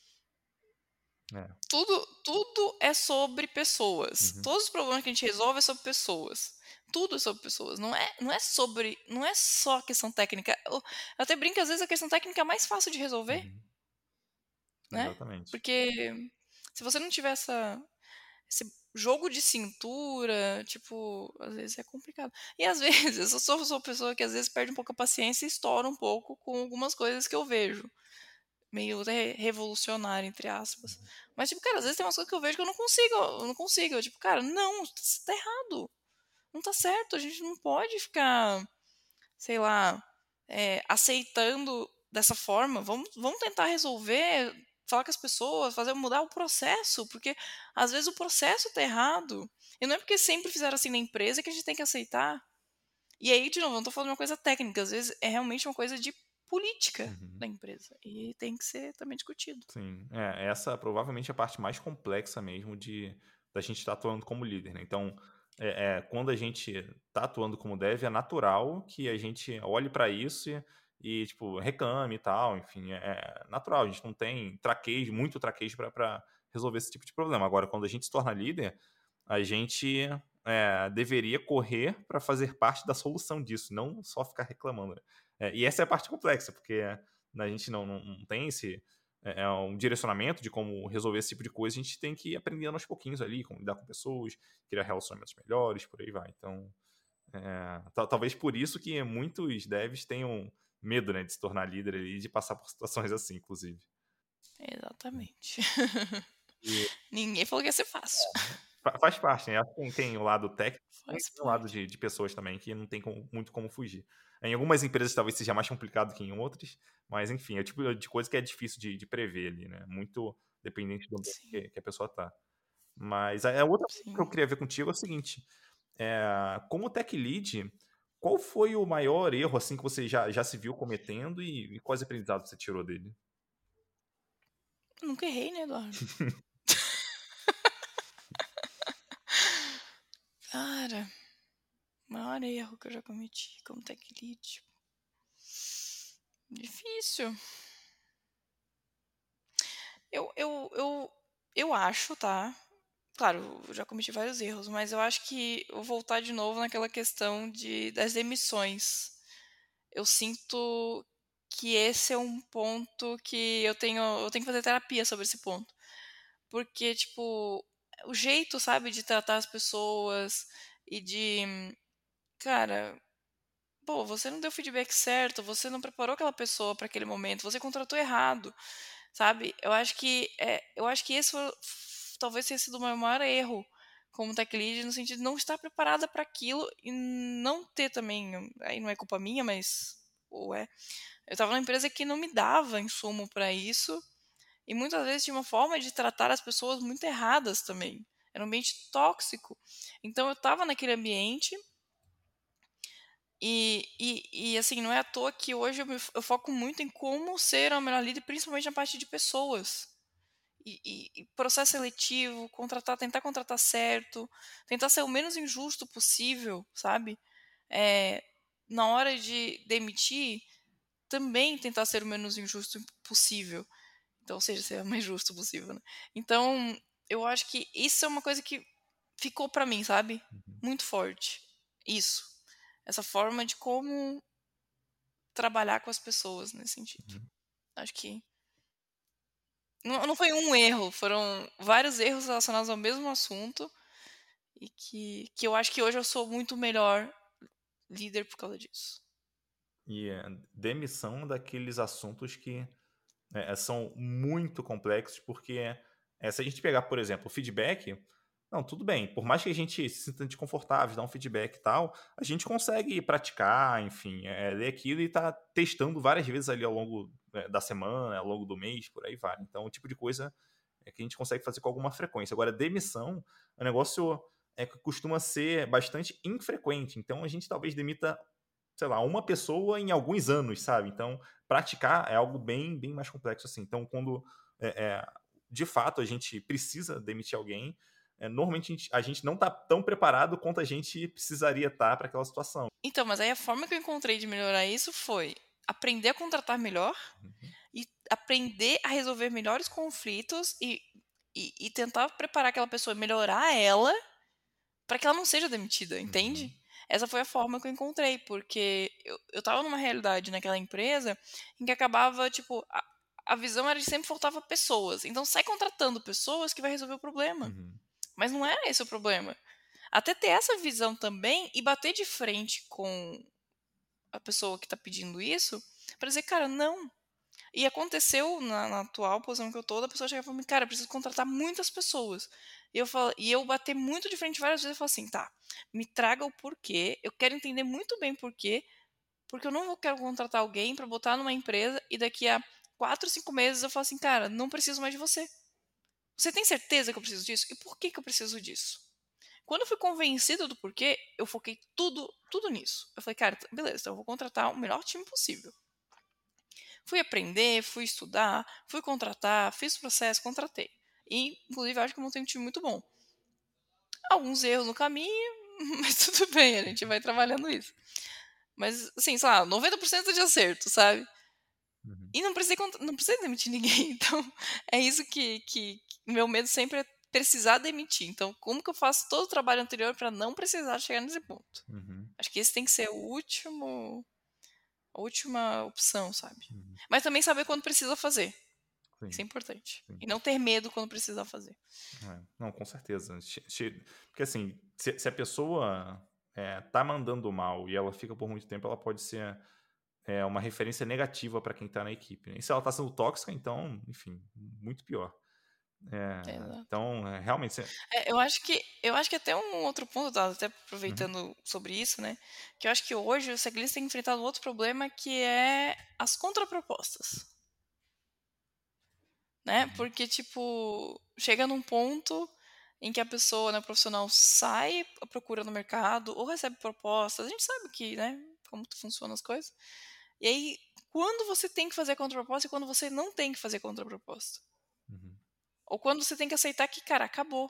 tudo é sobre pessoas. Todos os problemas que a gente resolve é sobre pessoas. Tudo é sobre pessoas. Não é só questão técnica. Eu até brinco, às vezes a questão técnica é mais fácil de resolver. Né? Exatamente. Porque se você não tiver esse jogo de cintura, tipo, às vezes é complicado. E às vezes, eu sou uma pessoa que às vezes perde um pouco a paciência e estoura um pouco com algumas coisas que eu vejo. Meio revolucionário, entre aspas. Mas, tipo, cara, às vezes tem umas coisas que eu vejo que eu não consigo. Eu, tipo, cara, não, isso tá errado. Não tá certo. A gente não pode ficar, sei lá, aceitando dessa forma. Vamos tentar resolver, falar com as pessoas, mudar o processo, porque às vezes o processo tá errado. E não é porque sempre fizeram assim na empresa que a gente tem que aceitar. E aí, de novo, eu não tô falando de uma coisa técnica, às vezes é realmente uma coisa de política da empresa. E tem que ser também discutido. Sim, essa provavelmente é a parte mais complexa mesmo da gente estar atuando como líder, né? Então, quando a gente está atuando como dev, é natural que a gente olhe para isso e, tipo, reclame e tal, enfim, é natural, a gente não tem muito traquejo para resolver esse tipo de problema. Agora, quando a gente se torna líder, a gente deveria correr para fazer parte da solução disso, não só ficar reclamando, né? E essa é a parte complexa, porque a gente não tem um direcionamento de como resolver esse tipo de coisa, a gente tem que ir aprendendo aos pouquinhos ali, como lidar com pessoas, criar relacionamentos melhores, por aí vai. Então, talvez por isso que muitos devs tenham medo, né, de se tornar líder e de passar por situações assim, inclusive. Exatamente. Ninguém falou que ia ser fácil. Faz parte, né? Acho que tem o lado técnico, tem Faz o lado parte. de pessoas também, que não tem muito como fugir. Em algumas empresas talvez seja mais complicado que em outras, mas enfim, é o tipo de coisa que é difícil de prever ali, né? Muito dependente do ambiente Sim, que a pessoa tá. Mas a outra coisa que eu sim. queria ver contigo é o seguinte: como tech lead, qual foi o maior erro assim que você já se viu cometendo e quais aprendizados você tirou dele? Eu nunca errei, né, Eduardo? Cara, maior erro que eu já cometi como tech lead. Difícil. Eu acho, tá? Claro, eu já cometi vários erros, mas eu acho que eu vou voltar de novo naquela questão das demissões. Eu sinto que esse é um ponto que eu tenho que fazer terapia sobre esse ponto. Porque, tipo, o jeito, sabe, de tratar as pessoas e cara, pô, você não deu feedback certo, você não preparou aquela pessoa para aquele momento, você contratou errado, sabe? Eu acho que esse talvez tenha sido o meu maior erro como tech lead, no sentido de não estar preparada para aquilo e não ter também, aí não é culpa minha, mas ou é, eu estava numa empresa que não me dava insumo para isso e muitas vezes tinha uma forma de tratar as pessoas muito erradas também. Era um ambiente tóxico. Então eu estava naquele ambiente e, assim, não é à toa que hoje eu foco muito em como ser a melhor líder, principalmente na parte de pessoas. E processo seletivo, tentar contratar certo, tentar ser o menos injusto possível, sabe? É, na hora de demitir, também tentar ser o menos injusto possível. Então, ou seja, ser o mais justo possível, né? Então, eu acho que isso é uma coisa que ficou pra mim, sabe? Uhum, Muito forte. Isso. Essa forma de como trabalhar com as pessoas nesse sentido. uhum. Acho que não foi um erro, foram vários erros relacionados ao mesmo assunto e que eu acho que hoje eu sou muito melhor líder por causa disso. E demissão daqueles assuntos que são muito complexos, porque se a gente pegar, por exemplo, o feedback, não, tudo bem, por mais que a gente se sinta desconfortável, dar um feedback e tal, a gente consegue praticar, enfim, ler aquilo e tá testando várias vezes ali ao longo da semana, ao longo do mês, por aí vai. Então, o tipo de coisa que a gente consegue fazer com alguma frequência. Agora, demissão é um negócio que costuma ser bastante infrequente, então a gente talvez demita, sei lá, uma pessoa em alguns anos, sabe? Então, praticar é algo bem, bem mais complexo assim. Então, quando de fato a gente precisa demitir alguém, normalmente a gente não está tão preparado quanto a gente precisaria estar para aquela situação. Então, mas aí a forma que eu encontrei de melhorar isso foi aprender a contratar melhor Uhum, e aprender a resolver melhores conflitos e tentar preparar aquela pessoa, melhorar ela para que ela não seja demitida, entende? uhum, Essa foi a forma que eu encontrei, porque eu tava numa realidade naquela empresa em que acabava, tipo, a visão era de sempre faltava pessoas. Então sai contratando pessoas que vai resolver o problema. uhum, Mas não era esse o problema. Até ter essa visão também e bater de frente com a pessoa que tá pedindo isso, para dizer, cara, não. E aconteceu na atual posição que eu tô, a pessoa chega e fala, cara, eu preciso contratar muitas pessoas. E eu bater muito de frente várias vezes e falo assim, tá, me traga o porquê, eu quero entender muito bem porquê, porque eu não quero contratar alguém pra botar numa empresa e daqui a 4, 5 meses eu falo assim, cara, não preciso mais de você. Você tem certeza que eu preciso disso? E por que que eu preciso disso? Quando eu fui convencida do porquê, eu foquei tudo nisso. Eu falei, cara, beleza, então eu vou contratar o melhor time possível. Fui aprender, fui estudar, fui contratar, fiz o processo, contratei. E, inclusive, acho que eu montei um time muito bom. Alguns erros no caminho, mas tudo bem, a gente vai trabalhando isso. Mas, assim, sei lá, 90% de acerto, sabe? uhum, E não precisei demitir ninguém. Então, é isso que meu medo sempre é precisar demitir. Então, como que eu faço todo o trabalho anterior para não precisar chegar nesse ponto? uhum, Acho que esse tem que ser a última opção, sabe? uhum. Mas também saber quando precisa fazer. Isso Sim, é importante. sim. E não ter medo quando precisar fazer. Não, com certeza. Porque assim, se a pessoa tá mandando mal e ela fica por muito tempo, ela pode ser uma referência negativa para quem tá na equipe, né? E se ela tá sendo tóxica, então, enfim, muito pior. Exato. Então, realmente... Eu acho que até um outro ponto, tá? Até Uhum. aproveitando sobre isso, né? Que eu acho que hoje o cyclista tem enfrentado outro problema que é as contrapropostas, né? Uhum. Porque, tipo, chega num ponto em que a pessoa, né, o profissional sai à procura no mercado ou recebe propostas. A gente sabe que, né, como funcionam as coisas. E aí, quando você tem que fazer contraproposta e quando você não tem que fazer contraproposta. Uhum. Ou quando você tem que aceitar que, cara, acabou.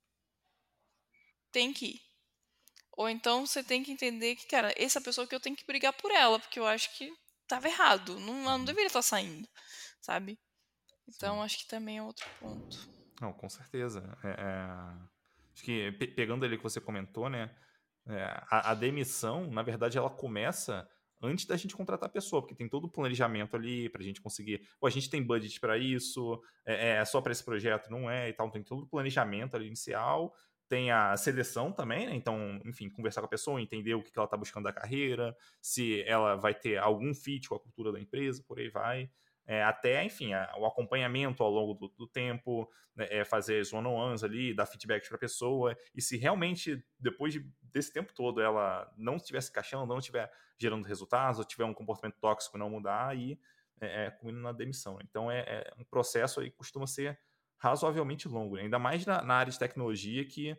Tem que ir. Ou então você tem que entender que, cara, essa pessoa que eu tenho que brigar por ela, porque eu acho que tava errado. Não, ela não Uhum. deveria estar saindo, sabe? Então, Sim. acho que também é outro ponto. Não, com certeza. Acho que pegando ali o que você comentou, né? A demissão, na verdade, ela começa antes da gente contratar a pessoa, porque tem todo o planejamento ali para a gente conseguir. Pô, a gente tem budget para isso, só para esse projeto, não é e tal. Tem todo o planejamento ali inicial, tem a seleção também, né? Então, enfim, conversar com a pessoa, entender o que ela está buscando da carreira, se ela vai ter algum fit com a cultura da empresa, por aí vai. Até, enfim, o acompanhamento ao longo do tempo, né, fazer as one-on-ones ali, dar feedback para a pessoa, e se realmente, depois desse tempo todo, ela não estiver se encaixando, não estiver gerando resultados, ou tiver um comportamento tóxico não mudar, aí culmina na demissão. Então, um processo aí que costuma ser razoavelmente longo, né? Ainda mais na área de tecnologia, que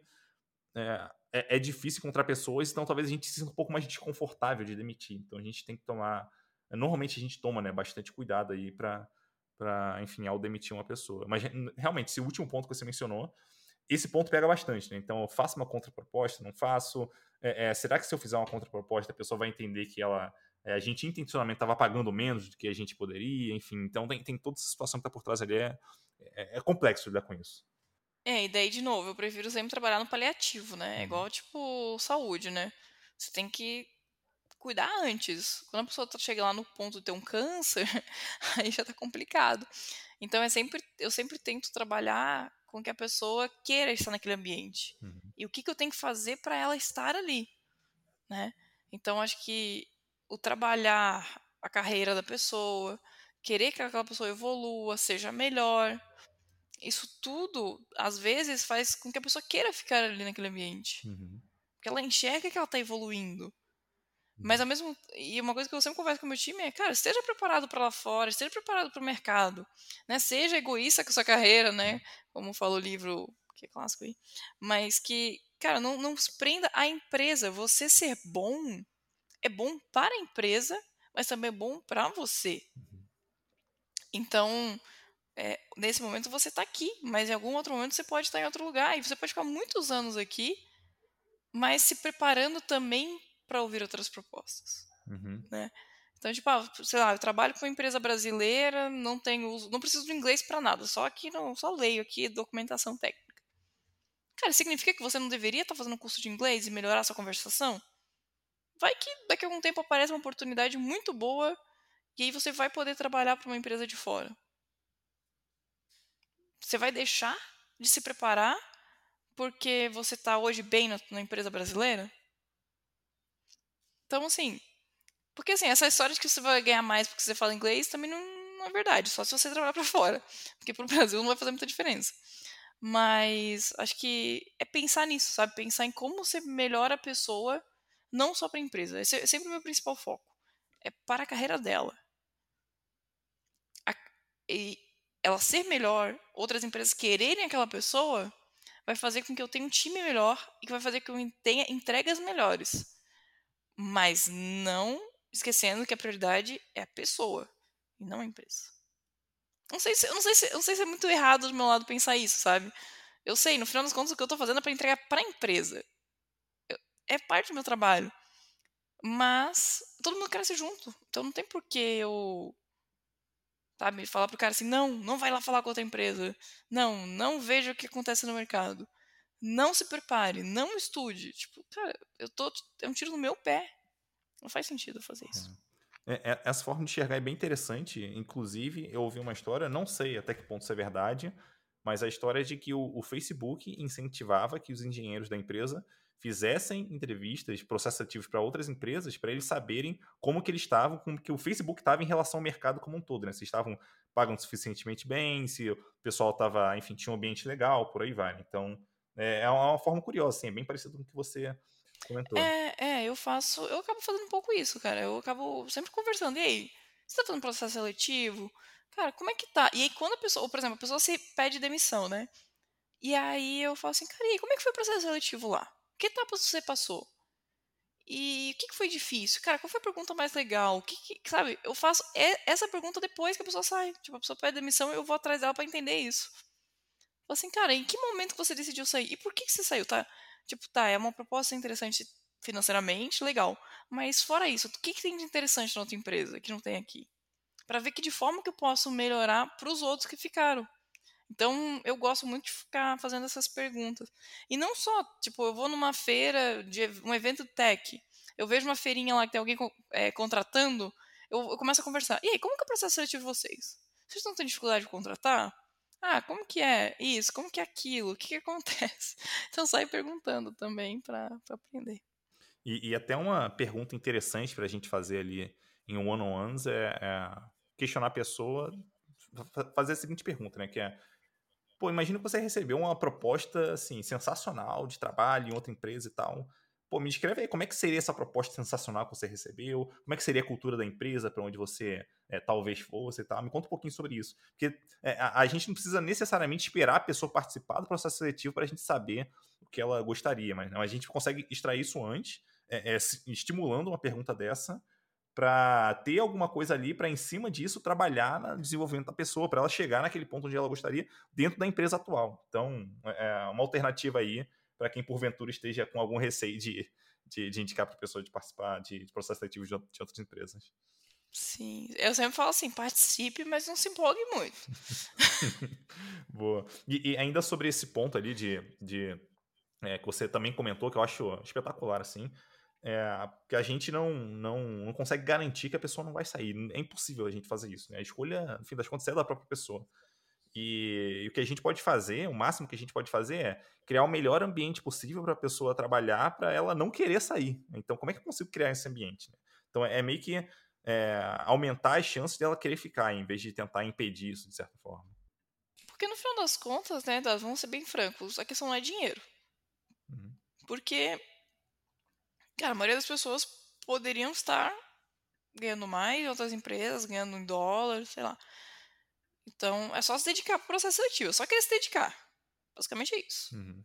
é difícil encontrar pessoas, então talvez a gente se sinta um pouco mais desconfortável de demitir. Então, a gente tem que tomar... Normalmente, a gente toma, né, bastante cuidado aí para, enfim, ao demitir uma pessoa. Mas, realmente, esse último ponto que você mencionou, esse ponto pega bastante, né? Então, eu faço uma contraproposta, não faço? Será que se eu fizer uma contraproposta, a pessoa vai entender que a gente intencionalmente estava pagando menos do que a gente poderia? Enfim, então tem toda essa situação que está por trás ali. É complexo lidar com isso. E daí, de novo, eu prefiro sempre trabalhar no paliativo, né? É Uhum. igual, tipo, saúde, né? Você tem que cuidar antes. Quando a pessoa chega lá no ponto de ter um câncer, aí já tá complicado. Então, eu sempre tento trabalhar com que a pessoa queira estar naquele ambiente. Uhum. E o que eu tenho que fazer para ela estar ali, né? Então, acho que o trabalhar a carreira da pessoa, querer que aquela pessoa evolua, seja melhor, isso tudo, às vezes, faz com que a pessoa queira ficar ali naquele ambiente. Uhum. Porque ela enxerga que ela está evoluindo. Mas Uhum. ao mesmo e uma coisa que eu sempre converso com o meu time é, cara, esteja preparado para lá fora, esteja preparado para o mercado, né? Seja egoísta com a sua carreira, né? Como fala o livro, que é clássico aí. Mas que, cara, não se prenda à empresa. Você ser bom é bom para a empresa, mas também é bom para você. Então, nesse momento você está aqui, mas em algum outro momento você pode estar em outro lugar. E você pode ficar muitos anos aqui, mas se preparando também para ouvir outras propostas, Uhum. né? Então, tipo, sei lá, eu trabalho com uma empresa brasileira, não preciso do inglês para nada, só leio aqui documentação técnica. Cara, significa que você não deveria estar fazendo um curso de inglês e melhorar a sua conversação? Vai que daqui a algum tempo aparece uma oportunidade muito boa e aí você vai poder trabalhar para uma empresa de fora. Você vai deixar de se preparar porque você está hoje bem na empresa brasileira? Então, assim, porque assim, essa história de que você vai ganhar mais porque você fala inglês também não é verdade, só se você trabalhar para fora. Porque pro Brasil não vai fazer muita diferença. Mas acho que é pensar nisso, sabe? Pensar em como você melhora a pessoa, não só para a empresa. Esse é sempre o meu principal foco. É para a carreira dela. E ela ser melhor, outras empresas quererem aquela pessoa, vai fazer com que eu tenha um time melhor e que vai fazer com que eu tenha entregas melhores. Mas não esquecendo que a prioridade é a pessoa e não a empresa. Eu não sei se é muito errado do meu lado pensar isso, sabe? Eu sei, no final das contas, o que eu tô fazendo é para entregar para a empresa. É parte do meu trabalho. Mas todo mundo cresce junto. Então não tem por que eu, sabe, falar pro cara assim, não vai lá falar com outra empresa. Não veja o que acontece no mercado. Não se prepare, não estude. Tipo, cara, é um tiro no meu pé. Não faz sentido eu fazer isso. Essa forma de enxergar é bem interessante. Inclusive, eu ouvi uma história, não sei até que ponto isso é verdade, mas a história é de que o Facebook incentivava que os engenheiros da empresa fizessem entrevistas, processos seletivos para outras empresas, para eles saberem como que eles estavam, como que o Facebook estava em relação ao mercado como um todo, né? Se estavam pagando suficientemente bem, se o pessoal estava, enfim, tinha um ambiente legal, por aí vai, né? Então, é uma forma curiosa, assim, é bem parecido com o que você comentou. Eu acabo fazendo um pouco isso, cara. Eu acabo sempre conversando. E aí, você tá fazendo processo seletivo? Cara, como é que tá? E aí, quando a pessoa, ou, por exemplo, a pessoa se pede demissão, né? E aí eu falo assim, cara, e aí, como é que foi o processo seletivo lá? Que etapas você passou? E o que foi difícil? Cara, qual foi a pergunta mais legal? Sabe, eu faço essa pergunta depois que a pessoa sai. Tipo, a pessoa pede demissão, eu vou atrás dela pra entender isso. Falo assim, cara, em que momento que você decidiu sair? E por que você saiu, tá? Tipo, tá, é uma proposta interessante financeiramente, legal. Mas fora isso, o que tem de interessante na outra empresa que não tem aqui? Pra ver que de forma que eu posso melhorar pros outros que ficaram. Então, eu gosto muito de ficar fazendo essas perguntas. E não só, tipo, eu vou numa feira, um evento tech, eu vejo uma feirinha lá que tem alguém contratando, eu começo a conversar. E aí, como que é o processo seletivo de vocês? Vocês não têm dificuldade de contratar? Ah, como que é isso? Como que é aquilo? O que acontece? Então, sai perguntando também para aprender. E até uma pergunta interessante para a gente fazer ali em um one-on-ones é questionar a pessoa, fazer a seguinte pergunta, né? Que é, pô, imagina que você recebeu uma proposta, assim, sensacional de trabalho em outra empresa e tal. Pô, me descreve aí como é que seria essa proposta sensacional que você recebeu, como é que seria a cultura da empresa para onde você talvez fosse e tal. Me conta um pouquinho sobre isso. Porque a gente não precisa necessariamente esperar a pessoa participar do processo seletivo para a gente saber o que ela gostaria, mas não, a gente consegue extrair isso antes, estimulando uma pergunta dessa, para ter alguma coisa ali para, em cima disso, trabalhar no desenvolvimento da pessoa, para ela chegar naquele ponto onde ela gostaria dentro da empresa atual. Então, é uma alternativa aí para quem, porventura, esteja com algum receio de indicar para a pessoa de participar de processos seletivos de outras empresas. Sim, eu sempre falo assim, participe, mas não se empolgue muito. Boa. E ainda sobre esse ponto ali que você também comentou, que eu acho espetacular, assim, que a gente não consegue garantir que a pessoa não vai sair. É impossível a gente fazer isso, né? A escolha, no fim das contas, é da própria pessoa. E o que a gente pode fazer, o máximo que a gente pode fazer é criar o melhor ambiente possível para a pessoa trabalhar, para ela não querer sair. Então, como é que eu consigo criar esse ambiente, né? Então, é meio que aumentar as chances dela querer ficar, em vez de tentar impedir isso, de certa forma. Porque no final das contas, né, vamos ser bem francos, a questão não é dinheiro. Uhum. Porque, cara, a maioria das pessoas poderiam estar ganhando mais em outras empresas, ganhando em dólar, sei lá. Então, é só se dedicar pro processo seletivo, é só querer se dedicar. Basicamente é isso. Uhum.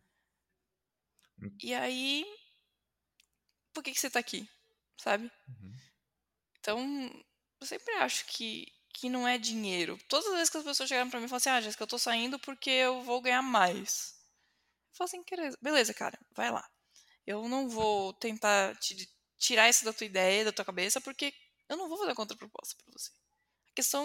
E aí, por que você tá aqui? Sabe? Uhum. Então, eu sempre acho que não é dinheiro. Todas as vezes que as pessoas chegaram pra mim e falaram assim, ah, Jéssica, eu tô saindo porque eu vou ganhar mais. Eu falo assim, beleza, cara, vai lá. Eu não vou tentar tirar isso da tua ideia, da tua cabeça, porque eu não vou fazer contraproposta pra você. A questão,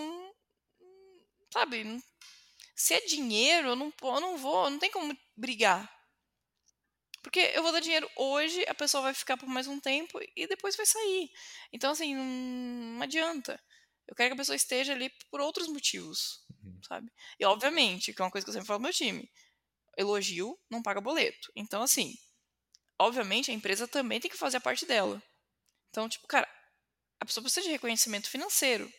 sabe, se é dinheiro, eu não tem como brigar. Porque eu vou dar dinheiro hoje, a pessoa vai ficar por mais um tempo e depois vai sair. Então, assim, não adianta. Eu quero que a pessoa esteja ali por outros motivos, Uhum. sabe? E, obviamente, que é uma coisa que eu sempre falo pro meu time, elogio não paga boleto. Então, assim, obviamente, a empresa também tem que fazer a parte dela. Então, tipo, cara, a pessoa precisa de reconhecimento financeiro.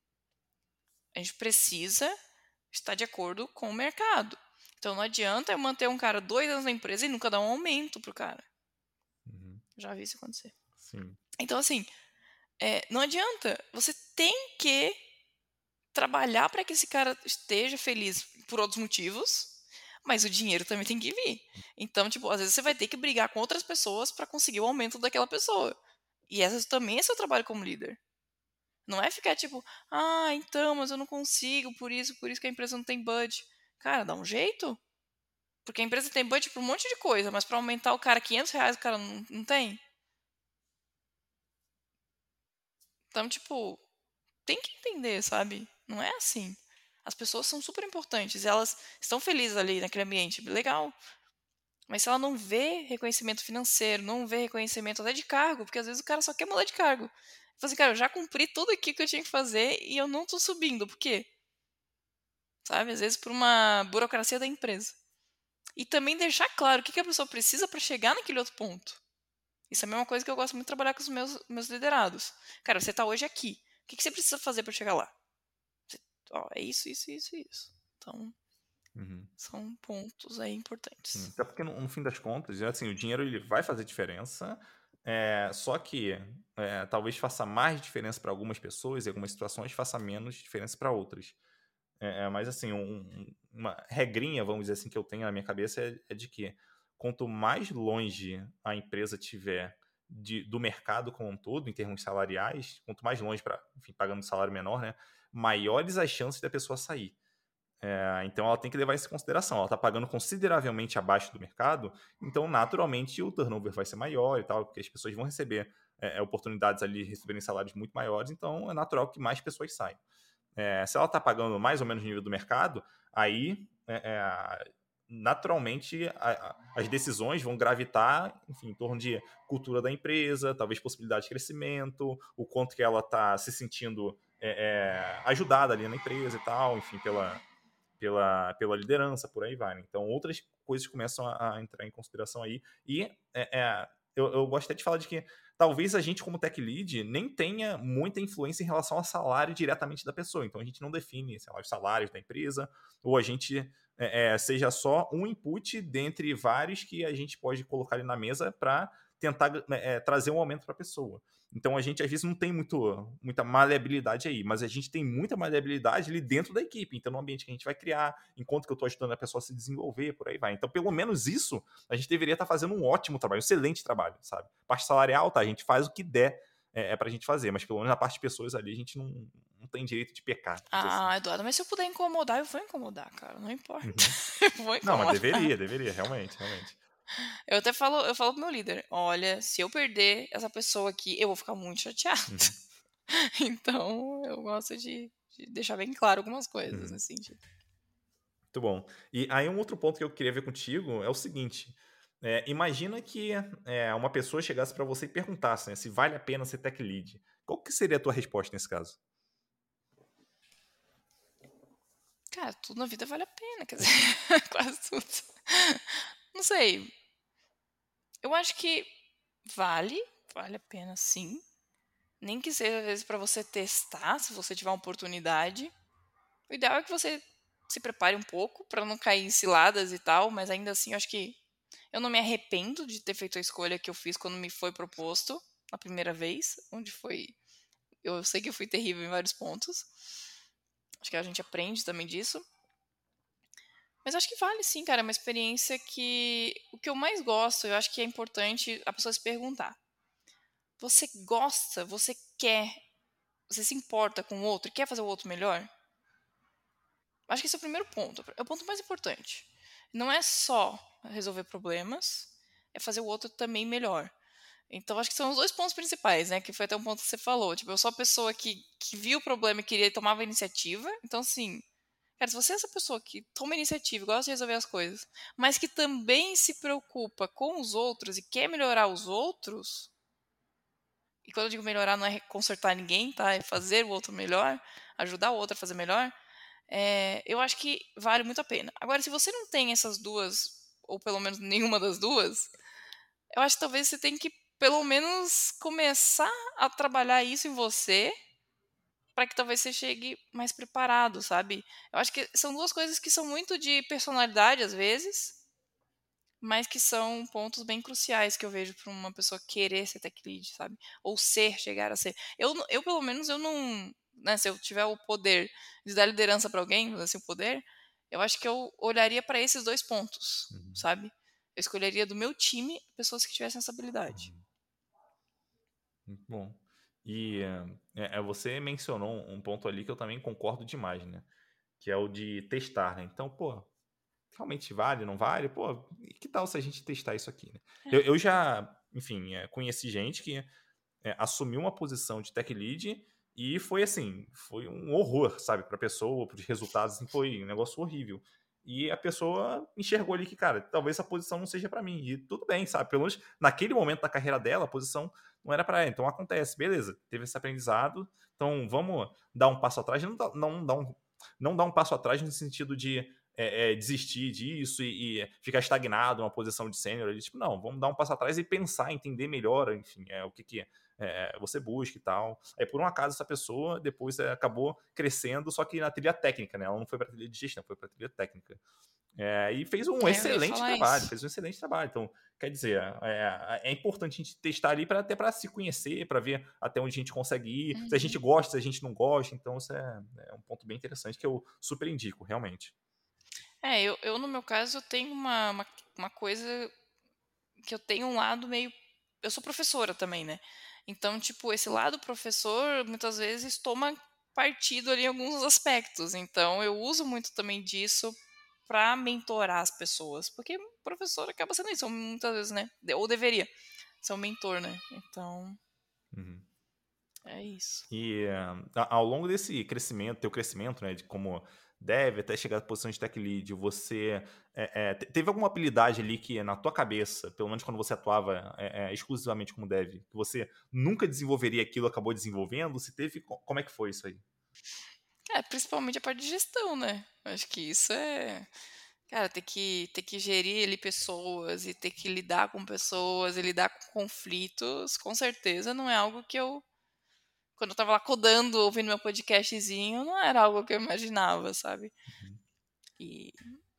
A gente precisa estar de acordo com o mercado. Então, não adianta eu manter um cara 2 anos na empresa e nunca dar um aumento pro cara. Uhum. Já vi isso acontecer. Sim. Então, assim, não adianta. Você tem que trabalhar para que esse cara esteja feliz por outros motivos, mas o dinheiro também tem que vir. Então, tipo, às vezes você vai ter que brigar com outras pessoas para conseguir o aumento daquela pessoa. E essa também é seu trabalho como líder. Não é ficar tipo, ah, então, mas eu não consigo, por isso que a empresa não tem budget. Cara, dá um jeito. Porque a empresa tem budget para um monte de coisa, mas para aumentar o cara R$ 500, o cara não tem. Então, tipo, tem que entender, sabe? Não é assim. As pessoas são super importantes, elas estão felizes ali naquele ambiente, legal. Mas se ela não vê reconhecimento financeiro, não vê reconhecimento até de cargo, porque às vezes o cara só quer mudar de cargo. Fala assim, cara, eu já cumpri tudo aqui que eu tinha que fazer e eu não tô subindo. Por quê? Sabe? Às vezes por uma burocracia da empresa. E também deixar claro o que a pessoa precisa para chegar naquele outro ponto. Isso é a mesma coisa que eu gosto muito de trabalhar com os meus liderados. Cara, você tá hoje aqui. O que você precisa fazer para chegar lá? É isso. Então, são pontos aí importantes. Sim, até porque no fim das contas, assim, o dinheiro ele vai fazer diferença, só que talvez faça mais diferença para algumas pessoas e algumas situações faça menos diferença para outras. Mas assim, uma regrinha, vamos dizer assim, que eu tenho na minha cabeça é de que quanto mais longe a empresa tiver do mercado como um todo, em termos salariais, quanto mais longe, pagando um salário menor, né, maiores as chances da pessoa sair. Então ela tem que levar isso em consideração. Ela está pagando consideravelmente abaixo do mercado, então naturalmente o turnover vai ser maior e tal, porque as pessoas vão receber oportunidades ali, receberem salários muito maiores, então é natural que mais pessoas saiam. Se ela está pagando mais ou menos no nível do mercado, aí naturalmente as decisões vão gravitar, enfim, em torno de cultura da empresa, talvez possibilidade de crescimento, o quanto que ela está se sentindo ajudada ali na empresa e tal, enfim, pela liderança, por aí vai. Né? Então, outras coisas começam a entrar em consideração aí. E eu gosto até de falar de que talvez a gente, como tech lead, nem tenha muita influência em relação ao salário diretamente da pessoa. Então, a gente não define, sei lá, os salários da empresa, ou a gente seja só um input dentre vários que a gente pode colocar ali na mesa para tentar trazer um aumento para a pessoa. Então a gente às vezes não tem muita maleabilidade aí, mas a gente tem muita maleabilidade ali dentro da equipe, então no ambiente que a gente vai criar, enquanto que eu estou ajudando a pessoa a se desenvolver, por aí vai. Então pelo menos isso, a gente deveria estar fazendo um ótimo trabalho, um excelente trabalho, sabe? Parte salarial, tá, a gente faz o que der pra gente fazer, mas pelo menos na parte de pessoas ali a gente não tem direito de pecar. Assim. Eduardo, mas se eu puder incomodar, eu vou incomodar, cara, não importa. Eu vou incomodar. Não, mas deveria, realmente. Eu falo pro meu líder, olha, se eu perder essa pessoa aqui, eu vou ficar muito chateado. Então, eu gosto de deixar bem claro algumas coisas nesse sentido. Muito bom. E aí um outro ponto que eu queria ver contigo é o seguinte, imagina que uma pessoa chegasse para você e perguntasse, né, se vale a pena ser tech lead. Qual que seria a tua resposta nesse caso? Cara, tudo na vida vale a pena, quer dizer, quase tudo. Não sei. Eu acho que vale a pena sim. Nem que seja, às vezes, para você testar, se você tiver uma oportunidade. O ideal é que você se prepare um pouco para não cair em ciladas e tal, mas ainda assim, eu acho que eu não me arrependo de ter feito a escolha que eu fiz quando me foi proposto a primeira vez, onde foi... Eu sei que eu fui terrível em vários pontos. Acho que a gente aprende também disso. Mas acho que vale sim, cara. É uma experiência que... O que eu mais gosto, eu acho que é importante a pessoa se perguntar. Você gosta, você quer, você se importa com o outro, quer fazer o outro melhor? Acho que esse é o primeiro ponto. É o ponto mais importante. Não é só resolver problemas, é fazer o outro também melhor. Então, acho que são os dois pontos principais, né? Que foi até um ponto que você falou. Tipo, eu sou a pessoa que viu o problema e queria tomar a iniciativa. Então, assim, cara, se você é essa pessoa que toma iniciativa e gosta de resolver as coisas, mas que também se preocupa com os outros e quer melhorar os outros, e quando eu digo melhorar não é consertar ninguém, tá? É fazer o outro melhor, ajudar o outro a fazer melhor, eu acho que vale muito a pena. Agora, se você não tem essas duas, ou pelo menos nenhuma das duas, eu acho que talvez você tenha que pelo menos começar a trabalhar isso em você para que talvez você chegue mais preparado, sabe? Eu acho que são duas coisas que são muito de personalidade às vezes, mas que são pontos bem cruciais que eu vejo para uma pessoa querer ser tech lead, sabe? Ou chegar a ser. Eu pelo menos, eu não... Né, se eu tiver o poder de dar liderança para alguém, assim, o poder, eu acho que eu olharia para esses dois pontos, sabe? Eu escolheria do meu time pessoas que tivessem essa habilidade. Muito bom. E você mencionou um ponto ali que eu também concordo demais, né? Que é o de testar, né? Então, pô, realmente vale, não vale? Pô, e que tal se a gente testar isso aqui, né? Eu já, enfim, conheci gente que assumiu uma posição de tech lead e foi assim, foi um horror, sabe? Pra pessoa, para os resultados, assim, foi um negócio horrível. E a pessoa enxergou ali que, cara, talvez essa posição não seja para mim. E tudo bem, sabe? Pelo menos naquele momento da carreira dela, a posição não era para ela. Então acontece, beleza, teve esse aprendizado. Então vamos dar um passo atrás, não dar um passo atrás no sentido de desistir disso e ficar estagnado numa posição de sênior. Tipo, não, vamos dar um passo atrás e pensar, entender melhor, enfim, o que você busca e tal. Aí, por um acaso, essa pessoa depois acabou crescendo, só que na trilha técnica, né? Ela não foi para trilha de gestão, foi para trilha técnica. E fez um Eu ia excelente falar trabalho, isso. fez um excelente trabalho. Então, quer dizer, é importante a gente testar ali até para se conhecer, para ver até onde a gente consegue ir, se a gente gosta, se a gente não gosta. Então, isso é um ponto bem interessante que eu super indico, realmente. Eu no meu caso, eu tenho uma coisa que eu tenho um lado meio. Eu sou professora também, né? Então, tipo, esse lado professor muitas vezes toma partido ali em alguns aspectos. Então, eu uso muito também disso para mentorar as pessoas. Porque professor acaba sendo isso, muitas vezes, né? Ou deveria ser um mentor, né? Então, Uhum. é isso. E ao longo desse crescimento, teu crescimento, né, de como deve até chegar à posição de tech lead, você teve alguma habilidade ali que na tua cabeça, pelo menos quando você atuava exclusivamente como dev, que você nunca desenvolveria aquilo, acabou desenvolvendo? Se teve, como é que foi isso aí? Principalmente a parte de gestão, né? Eu acho que isso é. Cara, ter que gerir ali pessoas e ter que lidar com pessoas e lidar com conflitos, com certeza não é algo que eu. Quando eu tava lá codando, ouvindo meu podcastzinho, não era algo que eu imaginava, sabe? Uhum. E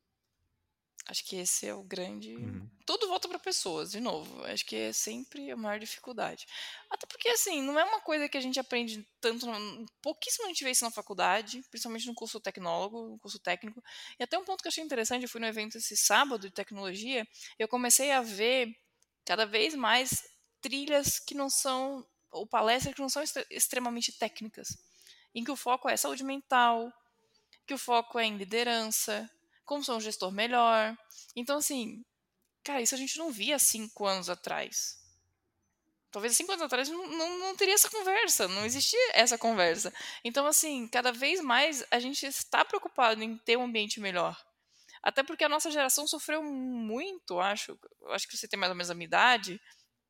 acho que esse é o grande. Uhum. Tudo volta para pessoas, de novo. Acho que é sempre a maior dificuldade. Até porque, assim, não é uma coisa que a gente aprende tanto. Pouquíssimo a gente vê isso na faculdade, principalmente no curso tecnólogo, no curso técnico. E até um ponto que eu achei interessante, eu fui no evento esse sábado de tecnologia, eu comecei a ver cada vez mais trilhas que não são. Ou palestras que não são extremamente técnicas. Em que o foco é saúde mental, que o foco é em liderança, como ser um gestor melhor. Então, assim, cara, isso a gente não via há 5 anos atrás. Talvez há 5 anos atrás não teria essa conversa, não existia essa conversa. Então, assim, cada vez mais a gente está preocupado em ter um ambiente melhor. Até porque a nossa geração sofreu muito, acho que você tem mais ou menos a minha idade.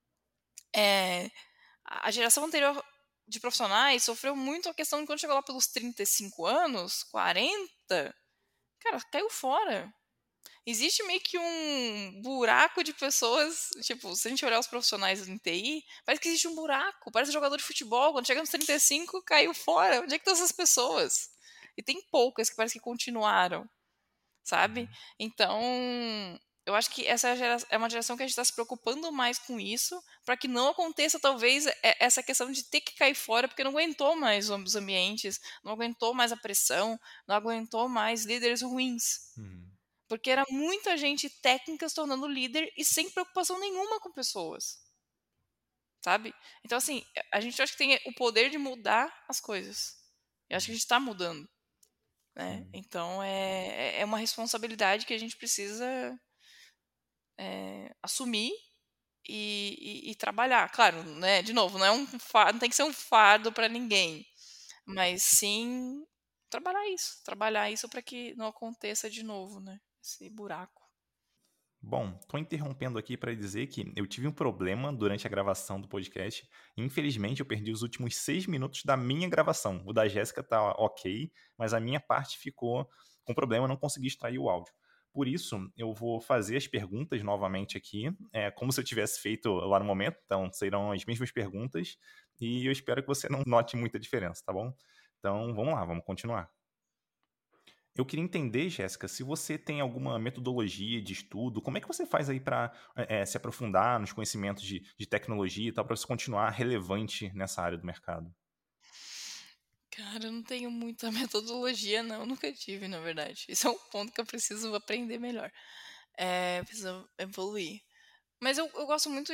A geração anterior de profissionais sofreu muito a questão de quando chegou lá pelos 35 anos, 40, cara, caiu fora. Existe meio que um buraco de pessoas, tipo, se a gente olhar os profissionais em TI, parece que existe um buraco, parece jogador de futebol, quando chega nos 35, caiu fora. Onde é que estão essas pessoas? E tem poucas que parece que continuaram, sabe? Então, eu acho que essa é uma geração que a gente está se preocupando mais com isso, para que não aconteça, talvez, essa questão de ter que cair fora, porque não aguentou mais os ambientes, não aguentou mais a pressão, não aguentou mais líderes ruins. Uhum. Porque era muita gente técnica se tornando líder e sem preocupação nenhuma com pessoas, sabe? Então, assim, a gente acha que tem o poder de mudar as coisas. Eu acho que a gente está mudando, né? Uhum. Então, é uma responsabilidade que a gente precisa assumir e trabalhar. Claro, né? De novo, não tem que ser um fardo para ninguém, mas sim trabalhar isso para que não aconteça de novo, né? Esse buraco. Bom, tô interrompendo aqui para dizer que eu tive um problema durante a gravação do podcast. Infelizmente, eu perdi os últimos 6 minutos da minha gravação. O da Jéssica tá ok, mas a minha parte ficou com problema, não consegui extrair o áudio. Por isso, eu vou fazer as perguntas novamente aqui, como se eu tivesse feito lá no momento. Então, serão as mesmas perguntas e eu espero que você não note muita diferença, tá bom? Então, vamos lá, vamos continuar. Eu queria entender, Jéssica, se você tem alguma metodologia de estudo, como é que você faz aí para se aprofundar nos conhecimentos de tecnologia e tal, para você continuar relevante nessa área do mercado? Cara, eu não tenho muita metodologia, não. Nunca tive, na verdade. Isso é um ponto que eu preciso aprender melhor. Preciso evoluir. Mas eu gosto muito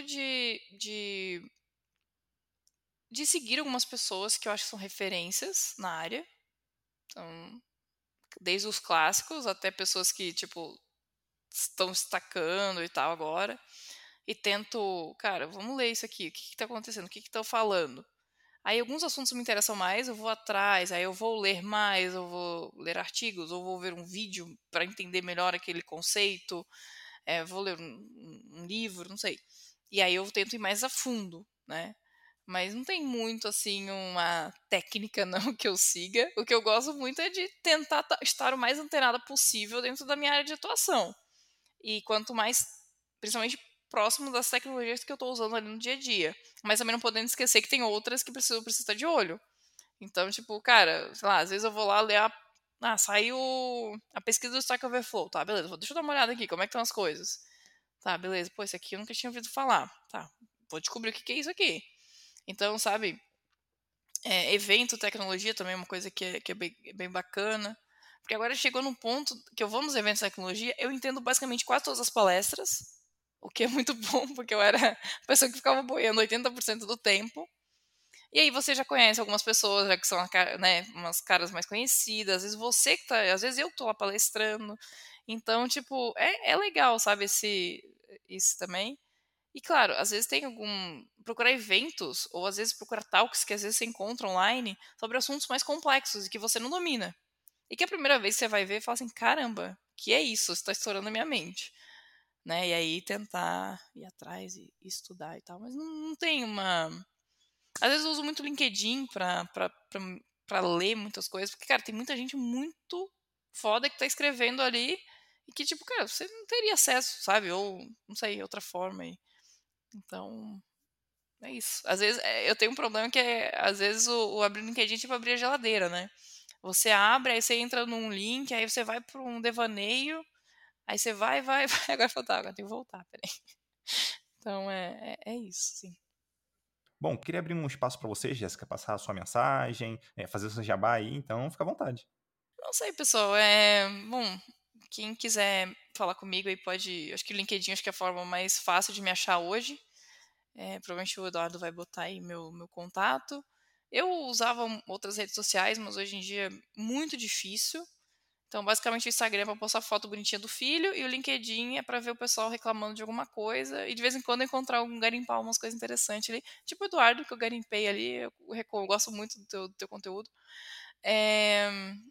de seguir algumas pessoas que eu acho que são referências na área. Então, desde os clássicos até pessoas que, tipo, estão destacando e tal agora. E tento, cara, vamos ler isso aqui. O que está acontecendo? O que estão falando? Aí alguns assuntos me interessam mais, eu vou atrás, aí eu vou ler mais, eu vou ler artigos, ou vou ver um vídeo para entender melhor aquele conceito, vou ler um livro, não sei. E aí eu tento ir mais a fundo, né? Mas não tem muito, assim, uma técnica não que eu siga. O que eu gosto muito é de tentar estar o mais antenada possível dentro da minha área de atuação. E quanto mais, principalmente próximo das tecnologias que eu estou usando ali no dia a dia. Mas também não podendo esquecer que tem outras que preciso estar de olho. Então, tipo, cara, sei lá, às vezes eu vou lá ler saiu a pesquisa do Stack Overflow. Tá, beleza, deixa eu dar uma olhada aqui, como é que estão as coisas. Tá, beleza, pô, esse aqui eu nunca tinha ouvido falar. Tá, vou descobrir o que é isso aqui. Então, sabe, evento, tecnologia também é uma coisa que é bem bacana. Porque agora chegou num ponto que eu vou nos eventos de tecnologia, eu entendo basicamente quase todas as palestras, o que é muito bom, porque eu era a pessoa que ficava boiando 80% do tempo. E aí você já conhece algumas pessoas, já que são né, umas caras mais conhecidas, às vezes você que tá, às vezes eu que tô lá palestrando. Então, tipo, é legal, sabe, isso também. E claro, às vezes tem procurar eventos, ou às vezes procurar talks que às vezes você encontra online sobre assuntos mais complexos e que você não domina. E que a primeira vez que você vai ver, fala assim, caramba, que é isso? Isso tá estourando a minha mente. Né? E aí tentar ir atrás e estudar e tal. Mas não tem uma. Às vezes eu uso muito o LinkedIn pra ler muitas coisas, porque, cara, tem muita gente muito foda que tá escrevendo ali e que, tipo, cara, você não teria acesso, sabe? Ou, não sei, outra forma aí. Então, é isso. Às vezes, eu tenho um problema que às vezes, o abrir o LinkedIn é tipo abrir a geladeira, né? Você abre, aí você entra num link, aí você vai pra um devaneio, aí você vai, agora fala, tá, agora tem que voltar, peraí. Então, é isso, sim. Bom, queria abrir um espaço para você, Jéssica, passar a sua mensagem, fazer o seu jabá aí, então fica à vontade. Não sei, pessoal, bom, quem quiser falar comigo aí pode, acho que o LinkedIn acho que é a forma mais fácil de me achar hoje. Provavelmente o Eduardo vai botar aí meu contato. Eu usava outras redes sociais, mas hoje em dia é muito difícil. Então, basicamente, o Instagram é pra postar foto bonitinha do filho e o LinkedIn é pra ver o pessoal reclamando de alguma coisa e de vez em quando encontrar algum garimpar umas coisas interessantes ali. Tipo o Eduardo, que eu garimpei ali, eu gosto muito do teu conteúdo. É,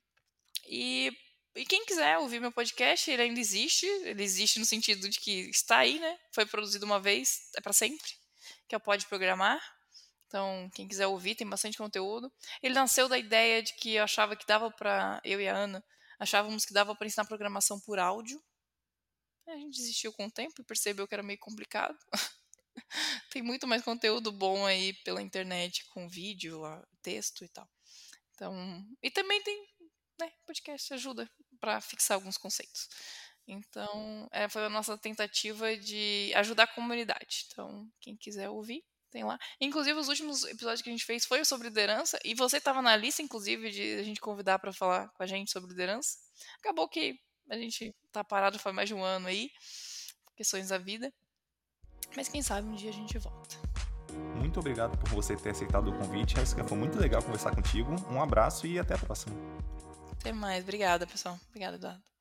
e, e quem quiser ouvir meu podcast, ele ainda existe. Ele existe no sentido de que está aí, né? Foi produzido uma vez, é pra sempre. Que é o Pode Programar. Então, quem quiser ouvir, tem bastante conteúdo. Ele nasceu da ideia de que eu achava que dava pra. Eu e a Ana achávamos que dava para ensinar programação por áudio. A gente desistiu com o tempo e percebeu que era meio complicado. Tem muito mais conteúdo bom aí pela internet, com vídeo, texto e tal. Então, e também tem, né, podcast ajuda para fixar alguns conceitos. Então, foi a nossa tentativa de ajudar a comunidade. Então, quem quiser ouvir, tem lá. Inclusive, os últimos episódios que a gente fez foi sobre liderança, e você estava na lista, inclusive, de a gente convidar para falar com a gente sobre liderança. Acabou que a gente tá parado faz mais de um ano aí, questões da vida. Mas quem sabe um dia a gente volta. Muito obrigado por você ter aceitado o convite, Jéssica. Foi muito legal conversar contigo. Um abraço e até a próxima. Até mais. Obrigada, pessoal. Obrigada, Eduardo.